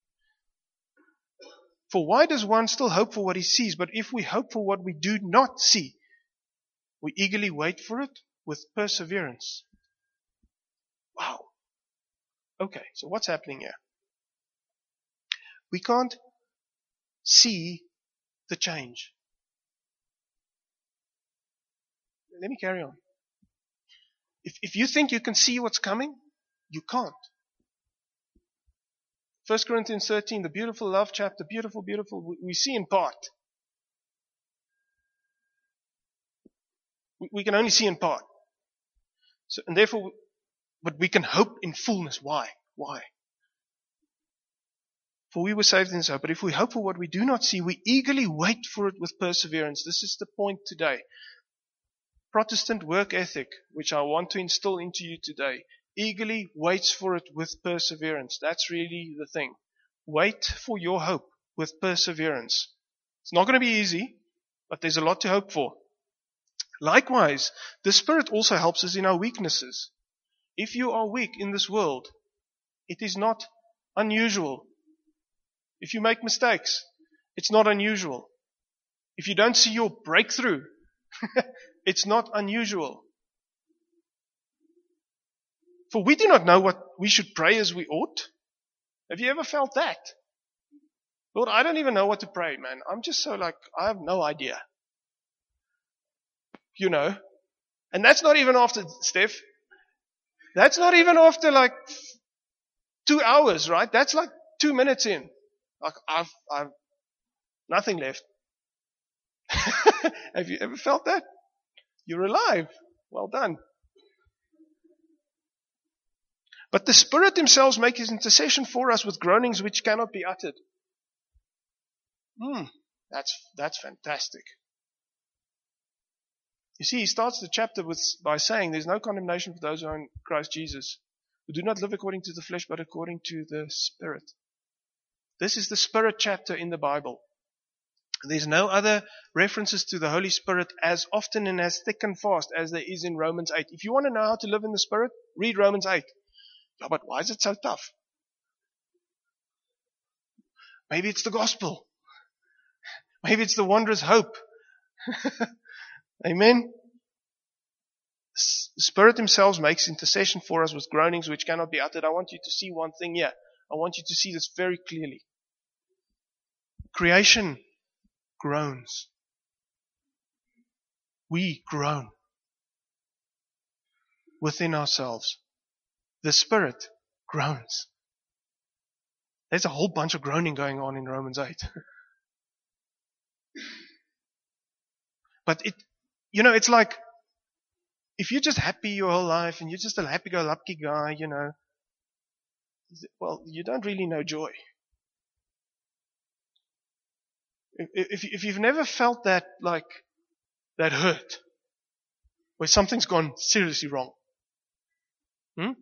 For why does one still hope for what he sees? But if we hope for what we do not see, we eagerly wait for it with perseverance. Wow. Okay, so what's happening here? We can't see the change. Let me carry on. If, if you think you can see what's coming, you can't. First Corinthians thirteen, the beautiful love chapter, beautiful, beautiful, we, we see in part. We, we can only see in part. So, and therefore, but we can hope in fullness. Why? Why? For we were saved in this hope. But if we hope for what we do not see, we eagerly wait for it with perseverance. This is the point today. Protestant work ethic, which I want to instill into you today, eagerly waits for it with perseverance. That's really the thing. Wait for your hope with perseverance. It's not going to be easy, but there's a lot to hope for. Likewise, the Spirit also helps us in our weaknesses. If you are weak in this world, it is not unusual. If you make mistakes, it's not unusual. If you don't see your breakthrough, it's not unusual. For we do not know what we should pray as we ought. Have you ever felt that? Lord, I don't even know what to pray, man. I'm just so like, I have no idea. You know. And that's not even after, Steph. That's not even after like two hours, right? That's like two minutes in. Like I've, I've nothing left. Have you ever felt that? You're alive. Well done. But the Spirit Himself makes His intercession for us with groanings which cannot be uttered. Hmm, that's that's fantastic. You see, he starts the chapter with by saying there's no condemnation for those who are in Christ Jesus, who do not live according to the flesh, but according to the Spirit. This is the Spirit chapter in the Bible. There's no other references to the Holy Spirit as often and as thick and fast as there is in Romans eight. If you want to know how to live in the Spirit, read Romans eight. Yeah, but why is it so tough? Maybe it's the gospel. Maybe it's the wondrous hope. Amen. The Spirit Himself makes intercession for us with groanings which cannot be uttered. I want you to see one thing here. I want you to see this very clearly. Creation groans. We groan within ourselves. The Spirit groans. There's a whole bunch of groaning going on in Romans eight. But it, you know, it's like, if you're just happy your whole life and you're just a happy-go-lucky guy, you know, well, you don't really know joy. If, if you've never felt that, like, that hurt, where something's gone seriously wrong, hmm?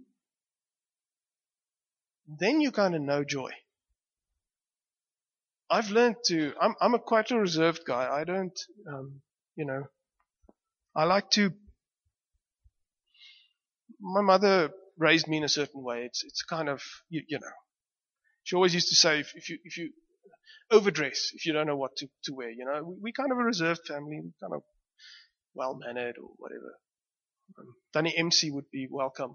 then you kind of know joy. I've learned to, I'm, I'm a quite a reserved guy. I don't, um, you know, I like to, my mother raised me in a certain way. It's, it's kind of, you, you know, she always used to say, if, if you, if you overdress, if you don't know what to, to wear, you know, we, we kind of a reserved family, we kind of well-mannered or whatever. Um, Danny M C would be welcome.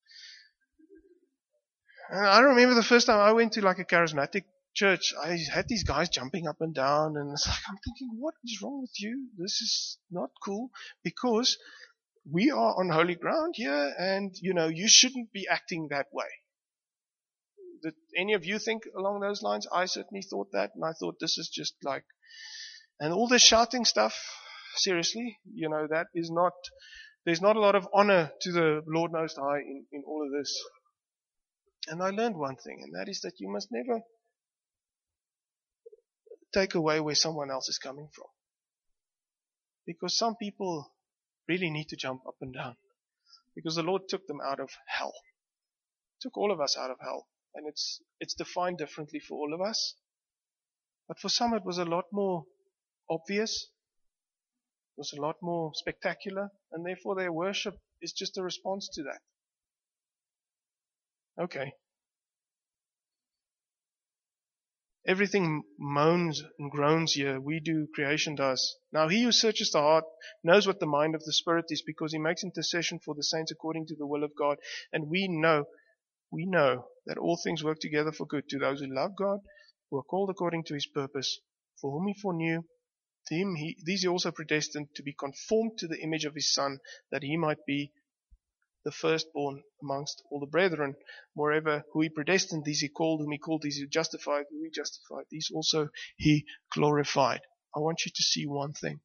And I remember the first time I went to like a charismatic church, I had these guys jumping up and down, and it's like, I'm thinking, what is wrong with you? This is not cool, because we are on holy ground here, and, you know, you shouldn't be acting that way. Did any of you think along those lines? I certainly thought that, and I thought this is just like, and all this shouting stuff, seriously, you know, that is not, there's not a lot of honor to the Lord Most High in, in all of this. And I learned one thing, and that is that you must never take away where someone else is coming from. Because some people really need to jump up and down. Because the Lord took them out of hell. Took all of us out of hell. And it's it's defined differently for all of us. But for some it was a lot more obvious. It was a lot more spectacular. And therefore their worship is just a response to that. Okay. Everything moans and groans here. We do, creation does. Now he who searches the heart knows what the mind of the Spirit is, because he makes intercession for the saints according to the will of God. And we know, we know that all things work together for good to those who love God, who are called according to his purpose, for whom he foreknew, To him, he, these he also predestined to be conformed to the image of his Son, that he might be the firstborn amongst all the brethren. Moreover, who he predestined, these he called, whom he called, these he justified, whom he justified, these also he glorified. I want you to see one thing.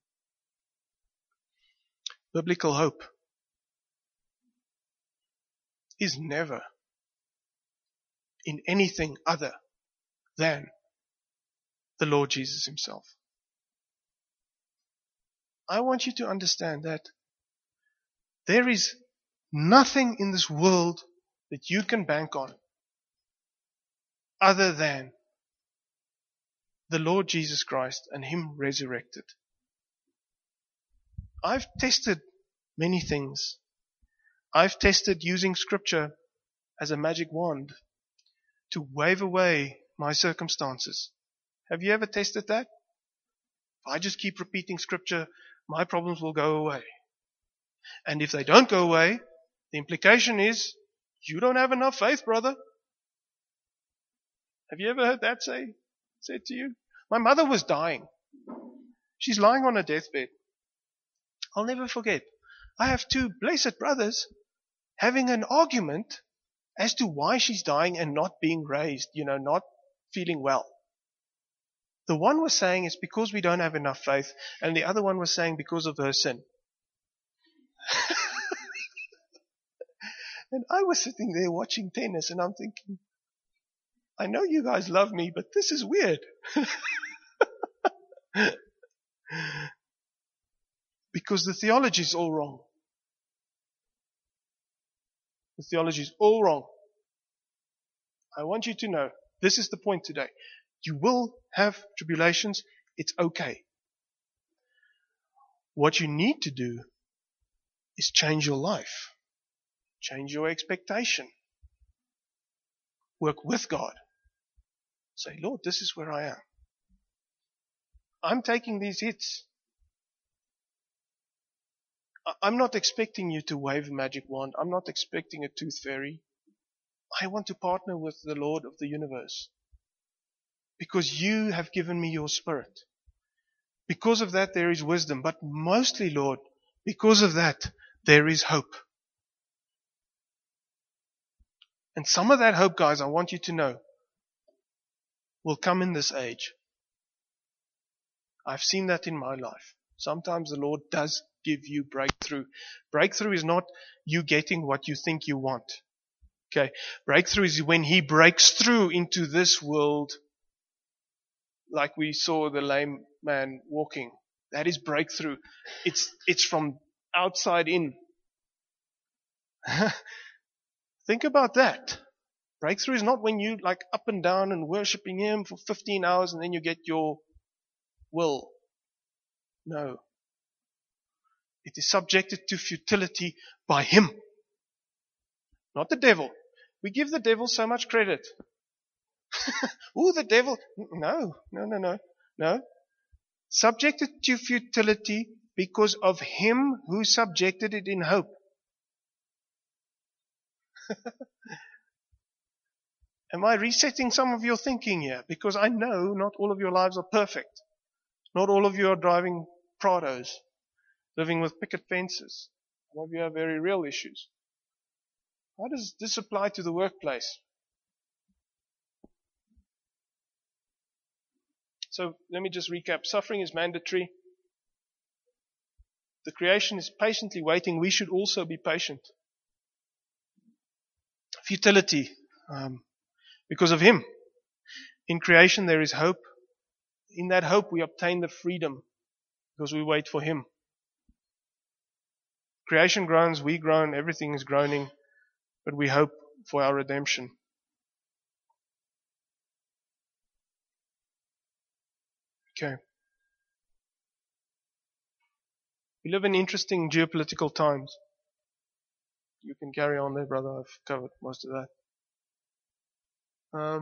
Biblical hope is never in anything other than the Lord Jesus himself. I want you to understand that there is nothing in this world that you can bank on other than the Lord Jesus Christ and him resurrected. I've tested many things. I've tested using scripture as a magic wand to wave away my circumstances. Have you ever tested that? If I just keep repeating scripture, my problems will go away. And if they don't go away, the implication is, you don't have enough faith, brother. Have you ever heard that say, said to you? My mother was dying. She's lying on her deathbed. I'll never forget. I have two blessed brothers having an argument as to why she's dying and not being raised, you know, not feeling well. The one was saying it's because we don't have enough faith, and the other one was saying because of her sin. And I was sitting there watching tennis, and I'm thinking, I know you guys love me, but this is weird. Because the theology is all wrong. The theology is all wrong. I want you to know, this is the point today. You will have tribulations. It's okay. What you need to do is change your life. Change your expectation. Work with God. Say, Lord, this is where I am. I'm taking these hits. I'm not expecting you to wave a magic wand. I'm not expecting a tooth fairy. I want to partner with the Lord of the universe. Because you have given me your spirit. Because of that there is wisdom. But mostly, Lord, because of that there is hope. And some of that hope, guys, I want you to know, will come in this age. I've seen that in my life. Sometimes the Lord does give you breakthrough. Breakthrough is not you getting what you think you want. Okay. Breakthrough is when He breaks through into this world, like we saw the lame man walking. That is breakthrough. It's, it's from outside in. Think about that. Breakthrough is not when you like up and down and worshiping Him for fifteen hours and then you get your will. No. It is subjected to futility by Him. Not the devil. We give the devil so much credit. Oh, the devil. No, no, no, no, no. Subjected to futility because of Him who subjected it in hope. Am I resetting some of your thinking here? Because I know not all of your lives are perfect. Not all of you are driving Prados, living with picket fences. Some of you have very real issues. How does this apply to the workplace? So let me just recap. Suffering is mandatory. The creation is patiently waiting. We should also be patient. Futility. Um, because of Him. In creation there is hope. In that hope we obtain the freedom because we wait for Him. Creation groans, we groan, everything is groaning, but we hope for our redemption. Okay. We live in interesting geopolitical times. You can carry on there, brother. I've covered most of that. Um,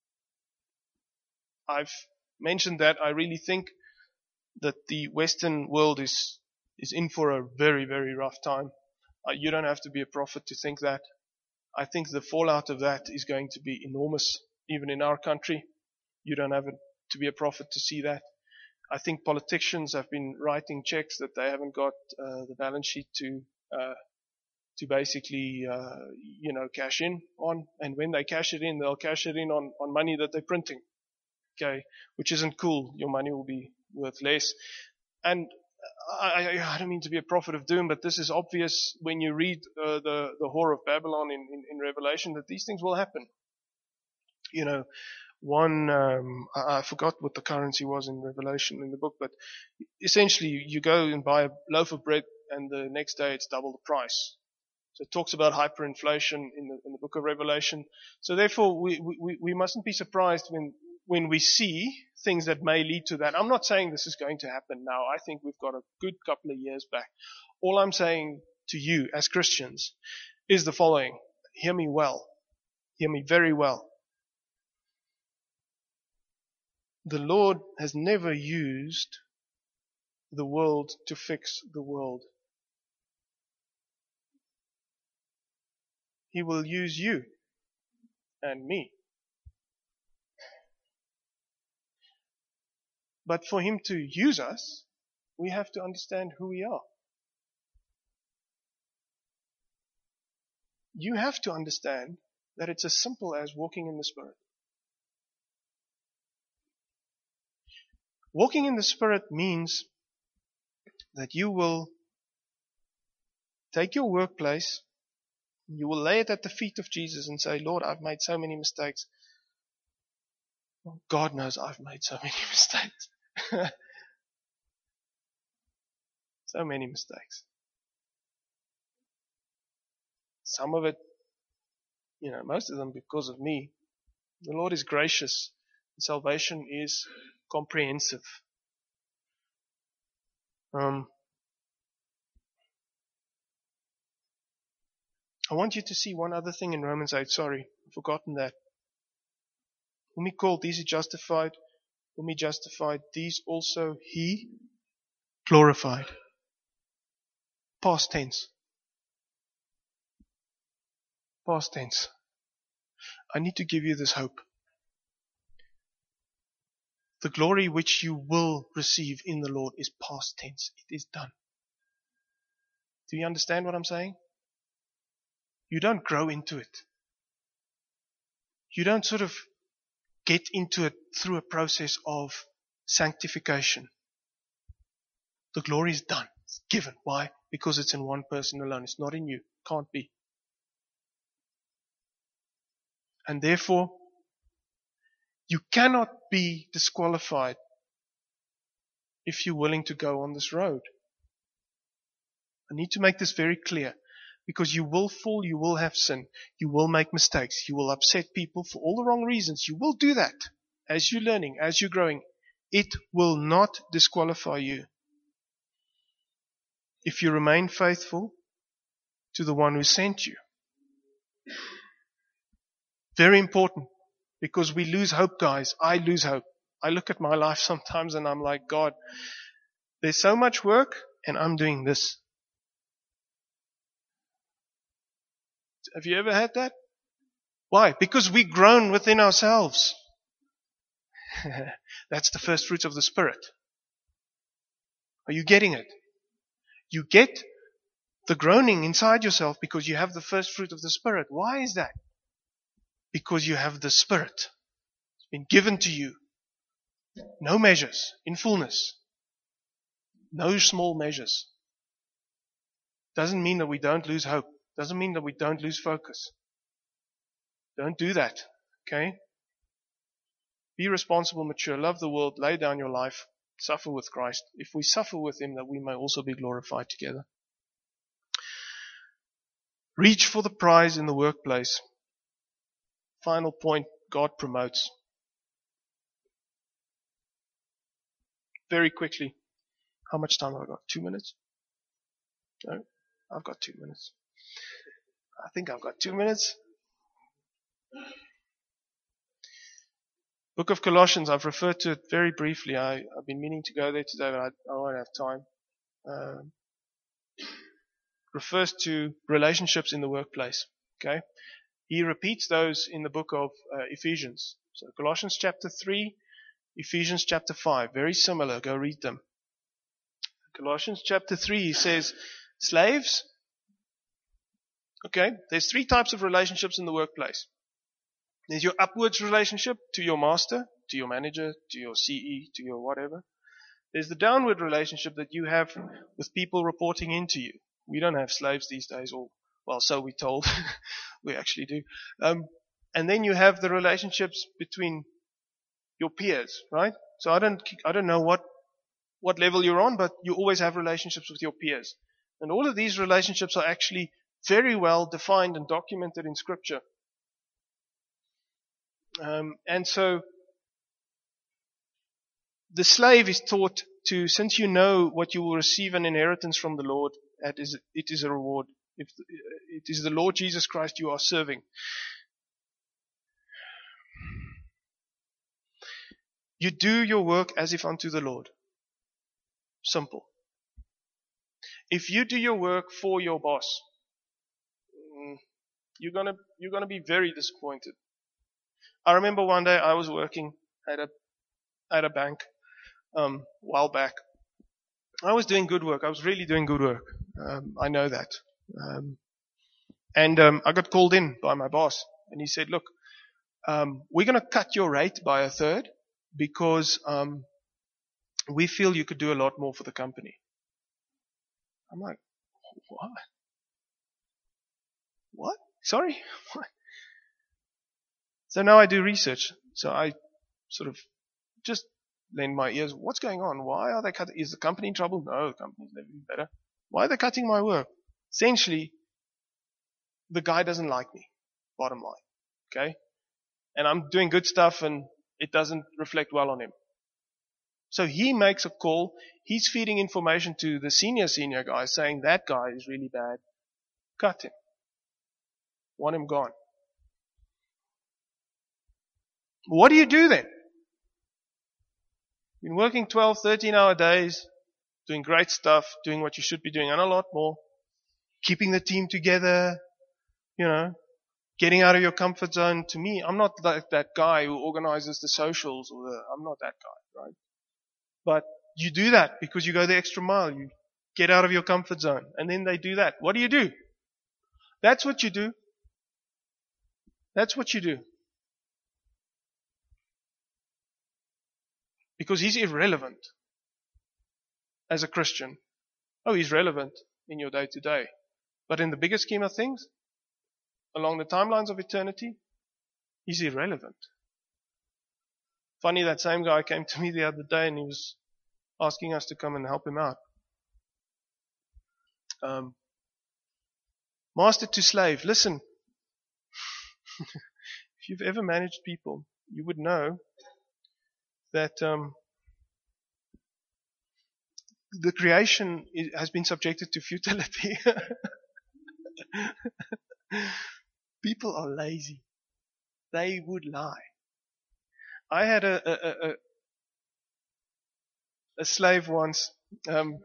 I've mentioned that I really think that the Western world is is in for a very, very rough time. Uh, you don't have to be a prophet to think that. I think the fallout of that is going to be enormous, even in our country. You don't have to be a prophet to see that. I think politicians have been writing checks that they haven't got uh, the balance sheet to uh, to basically, uh, you know, cash in on. And when they cash it in, they'll cash it in on, on money that they're printing. Okay, which isn't cool. Your money will be worth less. And I, I, I don't mean to be a prophet of doom, but this is obvious when you read uh, the, the whore of Babylon in, in, in Revelation, that these things will happen. You know, one, um, I, I forgot what the currency was in Revelation in the book, but essentially you go and buy a loaf of bread and the next day it's double the price. So it talks about hyperinflation in the, in the book of Revelation. So therefore we, we, we mustn't be surprised when, when we see things that may lead to that. I'm not saying this is going to happen now. I think we've got a good couple of years back. All I'm saying to you as Christians is the following. Hear me well. Hear me very well. The Lord has never used the world to fix the world. He will use you and me. But for Him to use us, we have to understand who we are. You have to understand that it's as simple as walking in the Spirit. Walking in the Spirit means that you will take your workplace, you will lay it at the feet of Jesus and say, Lord, I've made so many mistakes. God knows I've made so many mistakes. So many mistakes. Some of it, you know, most of them because of me. The Lord is gracious. Salvation is comprehensive. Um, I want you to see one other thing in Romans eight. Sorry, I've forgotten that. Whom He called, these He justified. Whom He justified, these also He glorified. Past tense. Past tense. I need to give you this hope. The glory which you will receive in the Lord is past tense. It is done. Do you understand what I'm saying? You don't grow into it. You don't sort of get into it through a process of sanctification. The glory is done. It's given. Why? Because it's in one person alone. It's not in you. Can't be. And therefore, you cannot be disqualified if you're willing to go on this road. I need to make this very clear. Because you will fall, you will have sin, you will make mistakes, you will upset people for all the wrong reasons. You will do that as you're learning, as you're growing. It will not disqualify you if you remain faithful to the one who sent you. Very important, because we lose hope, guys. I lose hope. I look at my life sometimes and I'm like, God, there's so much work and I'm doing this. Have you ever had that? Why? Because we groan within ourselves. That's the first fruits of the Spirit. Are you getting it? You get the groaning inside yourself because you have the first fruit of the Spirit. Why is that? Because you have the Spirit. It's been given to you. No measures, in fullness. No small measures. Doesn't mean that we don't lose hope. Doesn't mean that we don't lose focus. Don't do that. Okay? Be responsible, mature, love the world, lay down your life, suffer with Christ. If we suffer with Him, that we may also be glorified together. Reach for the prize in the workplace. Final point, God promotes. Very quickly. How much time have I got? Two minutes? No? I've got two minutes. I think I've got two minutes. Book of Colossians, I've referred to it very briefly. I, I've been meaning to go there today, but I, I won't have time. Um, refers to relationships in the workplace. Okay, he repeats those in the book of uh, Ephesians. So Colossians chapter three, Ephesians chapter five, very similar. Go read them. Colossians chapter three says, slaves, okay, there's three types of relationships in the workplace. There's your upwards relationship to your master, to your manager, to your C E, to your whatever. There's the downward relationship that you have with people reporting into you. We don't have slaves these days, or, well, so we're told. We actually do. Um, and then you have the relationships between your peers, right? So I don't, I don't know what, what level you're on, but you always have relationships with your peers. And all of these relationships are actually very well defined and documented in Scripture. Um, and so the slave is taught to, since you know what you will receive an inheritance from the Lord, it is, it is a reward. If it is the Lord Jesus Christ you are serving. You do your work as if unto the Lord. Simple. If you do your work for your boss, you're gonna you're gonna be very disappointed. I remember one day I was working at a at a bank um, a while back. I was doing good work. I was really doing good work. Um, I know that. Um, and um, I got called in by my boss, and he said, "Look, um, we're going to cut your rate by a third because um, we feel you could do a lot more for the company." I'm like, "What? What? Sorry? What?" So now I do research. So I sort of just lend my ears. What's going on? Why are they cutting? Is the company in trouble? No, the company's never been better. Why are they cutting my work? Essentially, the guy doesn't like me. Bottom line. Okay? And I'm doing good stuff and it doesn't reflect well on him. So he makes a call. He's feeding information to the senior, senior guy saying that guy is really bad. Cut him. Want him gone. What do you do then? Been working twelve, thirteen hour days, doing great stuff, doing what you should be doing and a lot more, keeping the team together, you know, getting out of your comfort zone. To me, I'm not like that guy who organizes the socials or the, I'm not that guy, right? But you do that because you go the extra mile. You get out of your comfort zone. And then they do that. What do you do? That's what you do. That's what you do. Because he's irrelevant as a Christian. Oh, he's relevant in your day to day. But in the bigger scheme of things, along the timelines of eternity, he's irrelevant. Funny, that same guy came to me the other day and he was asking us to come and help him out. Um, master to slave. Listen, if you've ever managed people, you would know that um, the creation has been subjected to futility. People are lazy. They would lie. I had a a, a, a slave once. Um,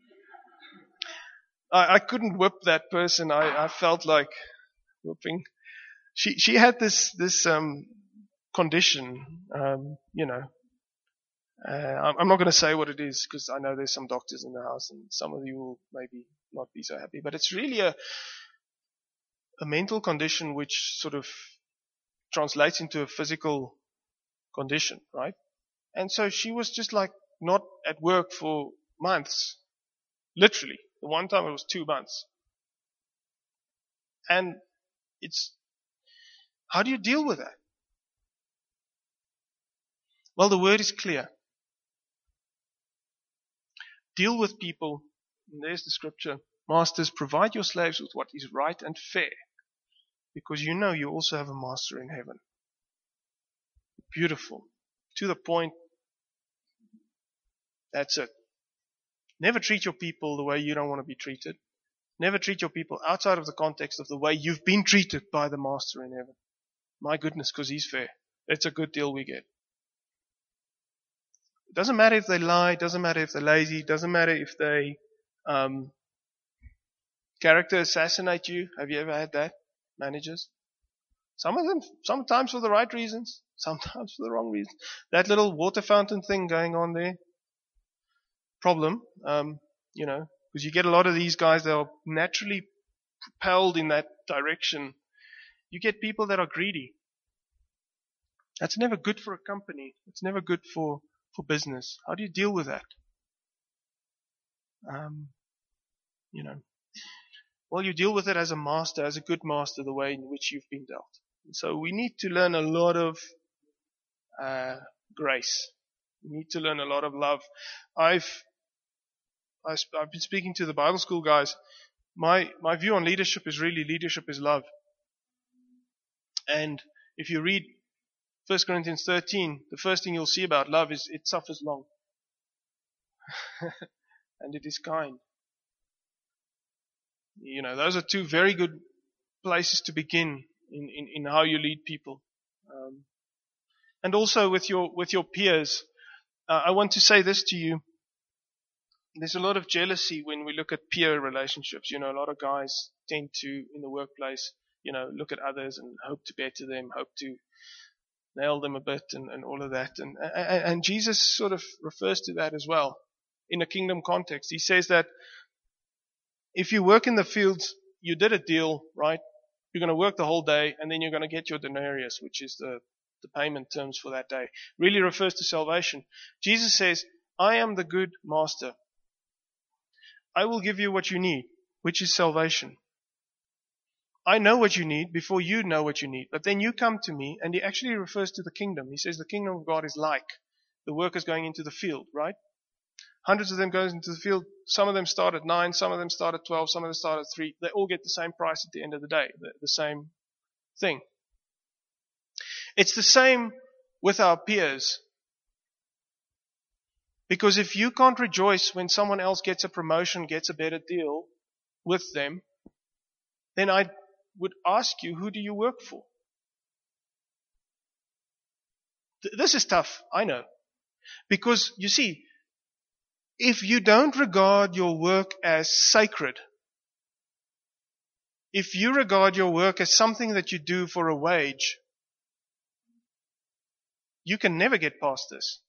I, I couldn't whip that person. I, I felt like whipping. She she had this this um, condition, um, you know. Uh, I'm not going to say what it is because I know there's some doctors in the house and some of you will maybe not be so happy. But it's really a a mental condition which sort of translates into a physical condition, right? And so she was just like not at work for months. Literally. The one time it was two months. And it's, how do you deal with that? Well, the word is clear. Deal with people, and there's the scripture. Masters, provide your slaves with what is right and fair, because you know you also have a master in heaven. Beautiful. To the point. That's it. Never treat your people the way you don't want to be treated. Never treat your people outside of the context of the way you've been treated by the master in heaven. My goodness, because he's fair. That's a good deal we get. It doesn't matter if they lie, it doesn't matter if they're lazy, it doesn't matter if they um, character assassinate you. Have you ever had that? Managers? Some of them, sometimes for the right reasons, sometimes for the wrong reasons. That little water fountain thing going on there, problem, um, you know, because you get a lot of these guys that are naturally propelled in that direction. You get people that are greedy. That's never good for a company. It's never good for, for business. How do you deal with that? Um, you know, well, you deal with it as a master, as a good master, the way in which you've been dealt. So we need to learn a lot of uh, grace. We need to learn a lot of love. I've I've been speaking to the Bible school guys. My my view on leadership is really leadership is love. And if you read First Corinthians thirteen, the first thing you'll see about love is it suffers long. And it is kind. You know, those are two very good places to begin in, in, in how you lead people. Um, and also with your with your peers. Uh, I want to say this to you. There's a lot of jealousy when we look at peer relationships. You know, a lot of guys tend to, in the workplace, you know, look at others and hope to better them, hope to nail them a bit and, and all of that. And, and, and Jesus sort of refers to that as well in a kingdom context. He says that if you work in the fields, you did a deal, right? You're going to work the whole day and then you're going to get your denarius, which is the, the payment terms for that day. Really refers to salvation. Jesus says, I am the good master. I will give you what you need, which is salvation. I know what you need before you know what you need. But then you come to me, and he actually refers to the kingdom. He says the kingdom of God is like the workers going into the field, right? Hundreds of them goes into the field. Some of them start at nine, some of them start at twelve, some of them start at three. They all get the same price at the end of the day, the, the same thing. It's the same with our peers. Because if you can't rejoice when someone else gets a promotion, gets a better deal with them, then I would ask you, who do you work for? Th- this is tough, I know. Because, you see, if you don't regard your work as sacred, if you regard your work as something that you do for a wage, you can never get past this.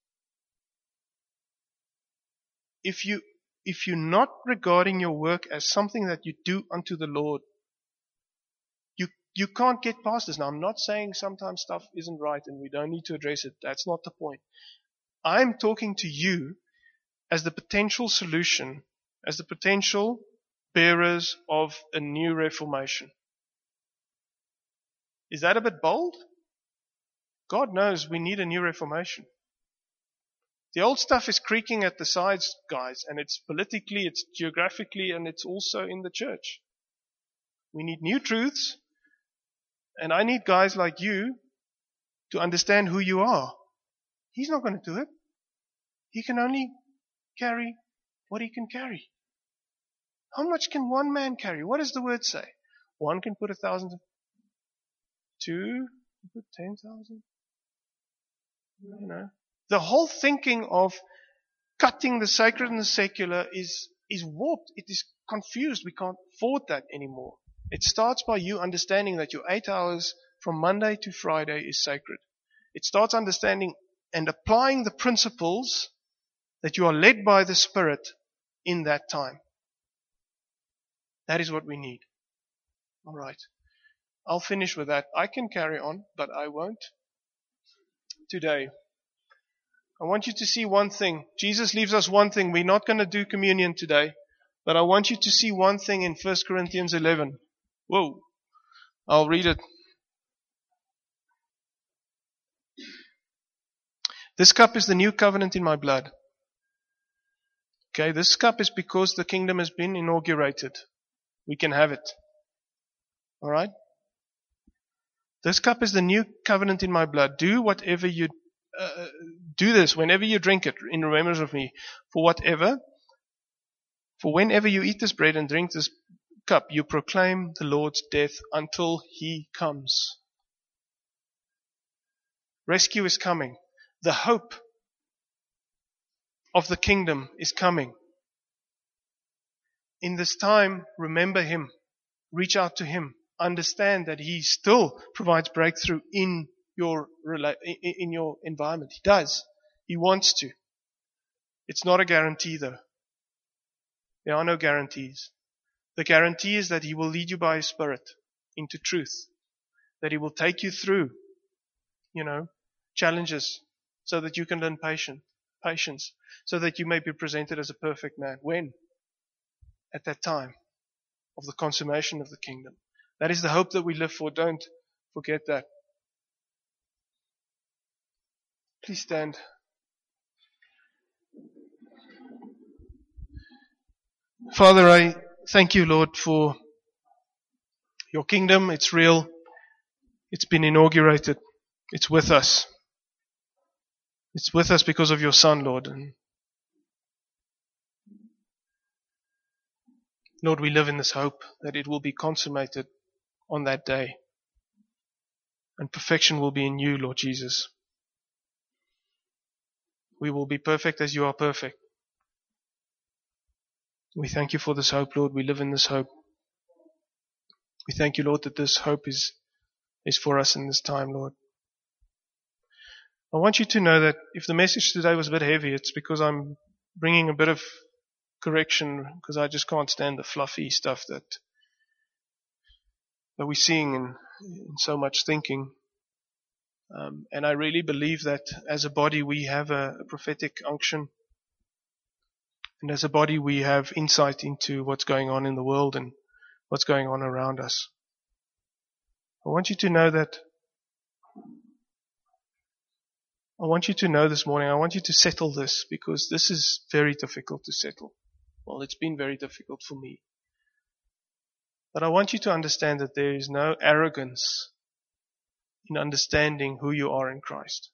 If you, if you're not regarding your work as something that you do unto the Lord, you, you can't get past this. Now, I'm not saying sometimes stuff isn't right and we don't need to address it. That's not the point. I'm talking to you as the potential solution, as the potential bearers of a new reformation. Is that a bit bold? God knows we need a new reformation. The old stuff is creaking at the sides, guys, and it's politically, it's geographically, and it's also in the church. We need new truths, and I need guys like you to understand who you are. He's not going to do it. He can only carry what he can carry. How much can one man carry? What does the word say? One can put a thousand, two can put ten thousand. You know. The whole thinking of cutting the sacred and the secular is, is warped. It is confused. We can't afford that anymore. It starts by you understanding that your eight hours from Monday to Friday is sacred. It starts understanding and applying the principles that you are led by the Spirit in that time. That is what we need. All right. I'll finish with that. I can carry on, but I won't today. I want you to see one thing. Jesus leaves us one thing. We're not going to do communion today, but I want you to see one thing in First Corinthians eleven. Whoa. I'll read it. This cup is the new covenant in my blood. Okay, this cup is because the kingdom has been inaugurated. We can have it. All right? This cup is the new covenant in my blood. Do whatever you uh, do this whenever you drink it in remembrance of me. For whatever, for whenever you eat this bread and drink this cup, you proclaim the Lord's death until He comes. Rescue is coming. The hope of the kingdom is coming. In this time, remember Him. Reach out to Him. understand that He still provides breakthrough in your rela- in your environment. He does. He wants to. It's not a guarantee though. There are no guarantees. The guarantee is that He will lead you by His Spirit into truth. That He will take you through, you know, challenges so that you can learn patience, patience, so that you may be presented as a perfect man. When? At that time of the consummation of the kingdom. That is the hope that we live for. Don't forget that. Please stand. Father, I thank you, Lord, for your kingdom. It's real. It's been inaugurated. It's with us. It's with us because of your Son, Lord. And Lord, we live in this hope that it will be consummated on that day. And perfection will be in you, Lord Jesus. We will be perfect as you are perfect. We thank you for this hope, Lord. We live in this hope. We thank you, Lord, that this hope is, is for us in this time, Lord. I want you to know that if the message today was a bit heavy, it's because I'm bringing a bit of correction, because I just can't stand the fluffy stuff that that we're seeing in, in so much thinking. Um, and I really believe that as a body we have a, a prophetic unction. And as a body we have insight into what's going on in the world and what's going on around us. I want you to know that I want you to know this morning, I want you to settle this, because this is very difficult to settle. Well, it's been very difficult for me. But I want you to understand that there is no arrogance in understanding who you are in Christ.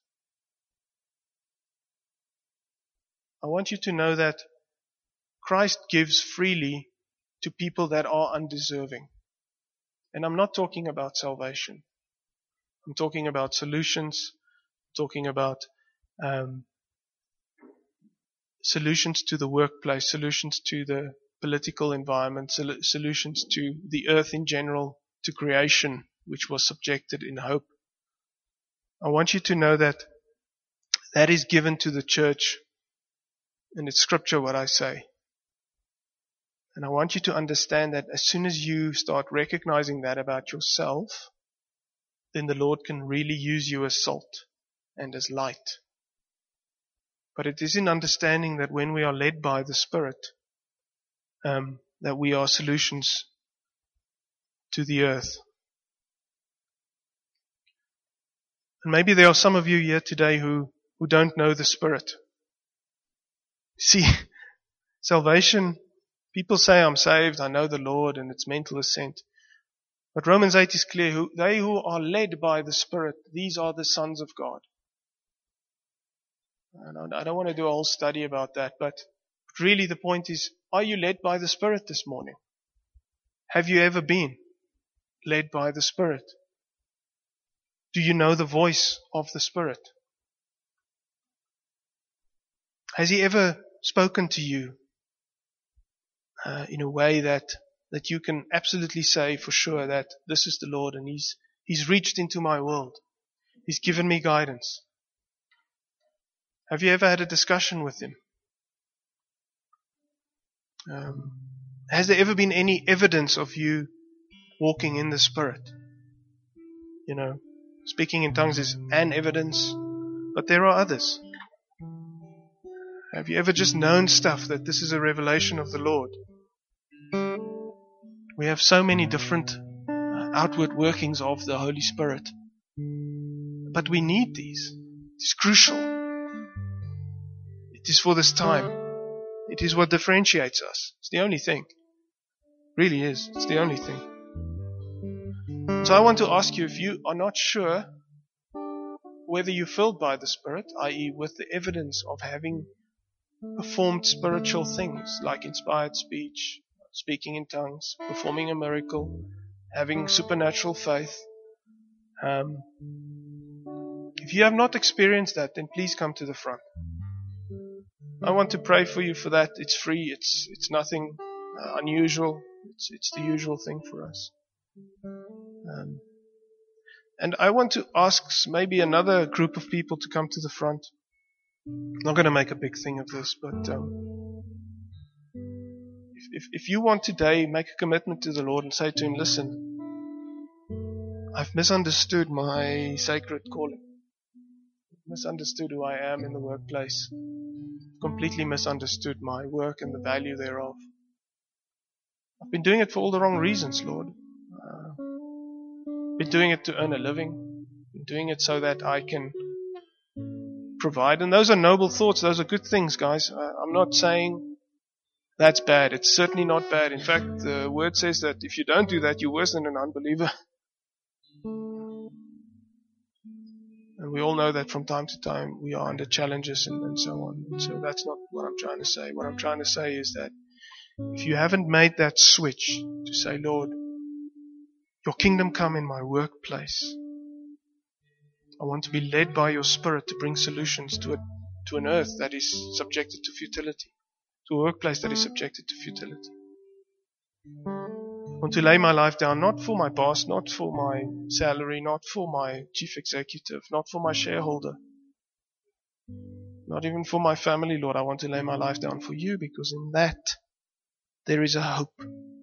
I want you to know that Christ gives freely to people that are undeserving. And I'm not talking about salvation. I'm talking about solutions. I'm talking about um, solutions to the workplace, solutions to the political environment, sol- solutions to the earth in general, to creation, which was subjected in hope. I want you to know that that is given to the church, and it's scripture what I say. And I want you to understand that as soon as you start recognizing that about yourself, then the Lord can really use you as salt and as light. But it is in understanding that when we are led by the Spirit, um, that we are solutions to the earth. And maybe there are some of you here today who, who don't know the Spirit. See, salvation, people say I'm saved, I know the Lord, and it's mental assent. But Romans eight is clear, who, they who are led by the Spirit, these are the sons of God. And I don't want to do a whole study about that, but really the point is, are you led by the Spirit this morning? Have you ever been led by the Spirit? Do you know the voice of the Spirit? Has He ever spoken to you uh, in a way that that you can absolutely say for sure that this is the Lord and He's He's reached into my world. He's given me guidance. Have you ever had a discussion with Him? Um, has there ever been any evidence of you walking in the Spirit? You know, speaking in tongues is an evidence, but there are others. Have you ever just known stuff that this is a revelation of the Lord? We have so many different outward workings of the Holy Spirit. But we need these. It is crucial. It is for this time. It is what differentiates us. It's the only thing. It really is. It's the only thing. So I want to ask you, if you are not sure whether you're filled by the Spirit, that is with the evidence of having performed spiritual things like inspired speech, speaking in tongues, performing a miracle, having supernatural faith. Um, if you have not experienced that, then please come to the front. I want to pray for you for that. It's free. It's it's nothing uh, unusual. It's it's the usual thing for us. Um, and I want to ask maybe another group of people to come to the front. I'm not going to make a big thing of this, but um, if, if, if you want today, make a commitment to the Lord and say to Him, listen, I've misunderstood my sacred calling. I've misunderstood who I am in the workplace. I've completely misunderstood my work and the value thereof. I've been doing it for all the wrong reasons, Lord. Uh, been doing it to earn a living. Been doing it so that I can provide. And those are noble thoughts. Those are good things, guys. Uh, I'm not saying that's bad. It's certainly not bad. In fact, the word says that if you don't do that, you're worse than an unbeliever. And we all know that from time to time we are under challenges and, and so on. And so that's not what I'm trying to say. What I'm trying to say is that if you haven't made that switch to say, Lord, your kingdom come in my workplace. I want to be led by your Spirit to bring solutions to a, to an earth that is subjected to futility, to a workplace that is subjected to futility. I want to lay my life down, not for my boss, not for my salary, not for my chief executive, not for my shareholder, not even for my family, Lord. I want to lay my life down for you, because in that there is a hope.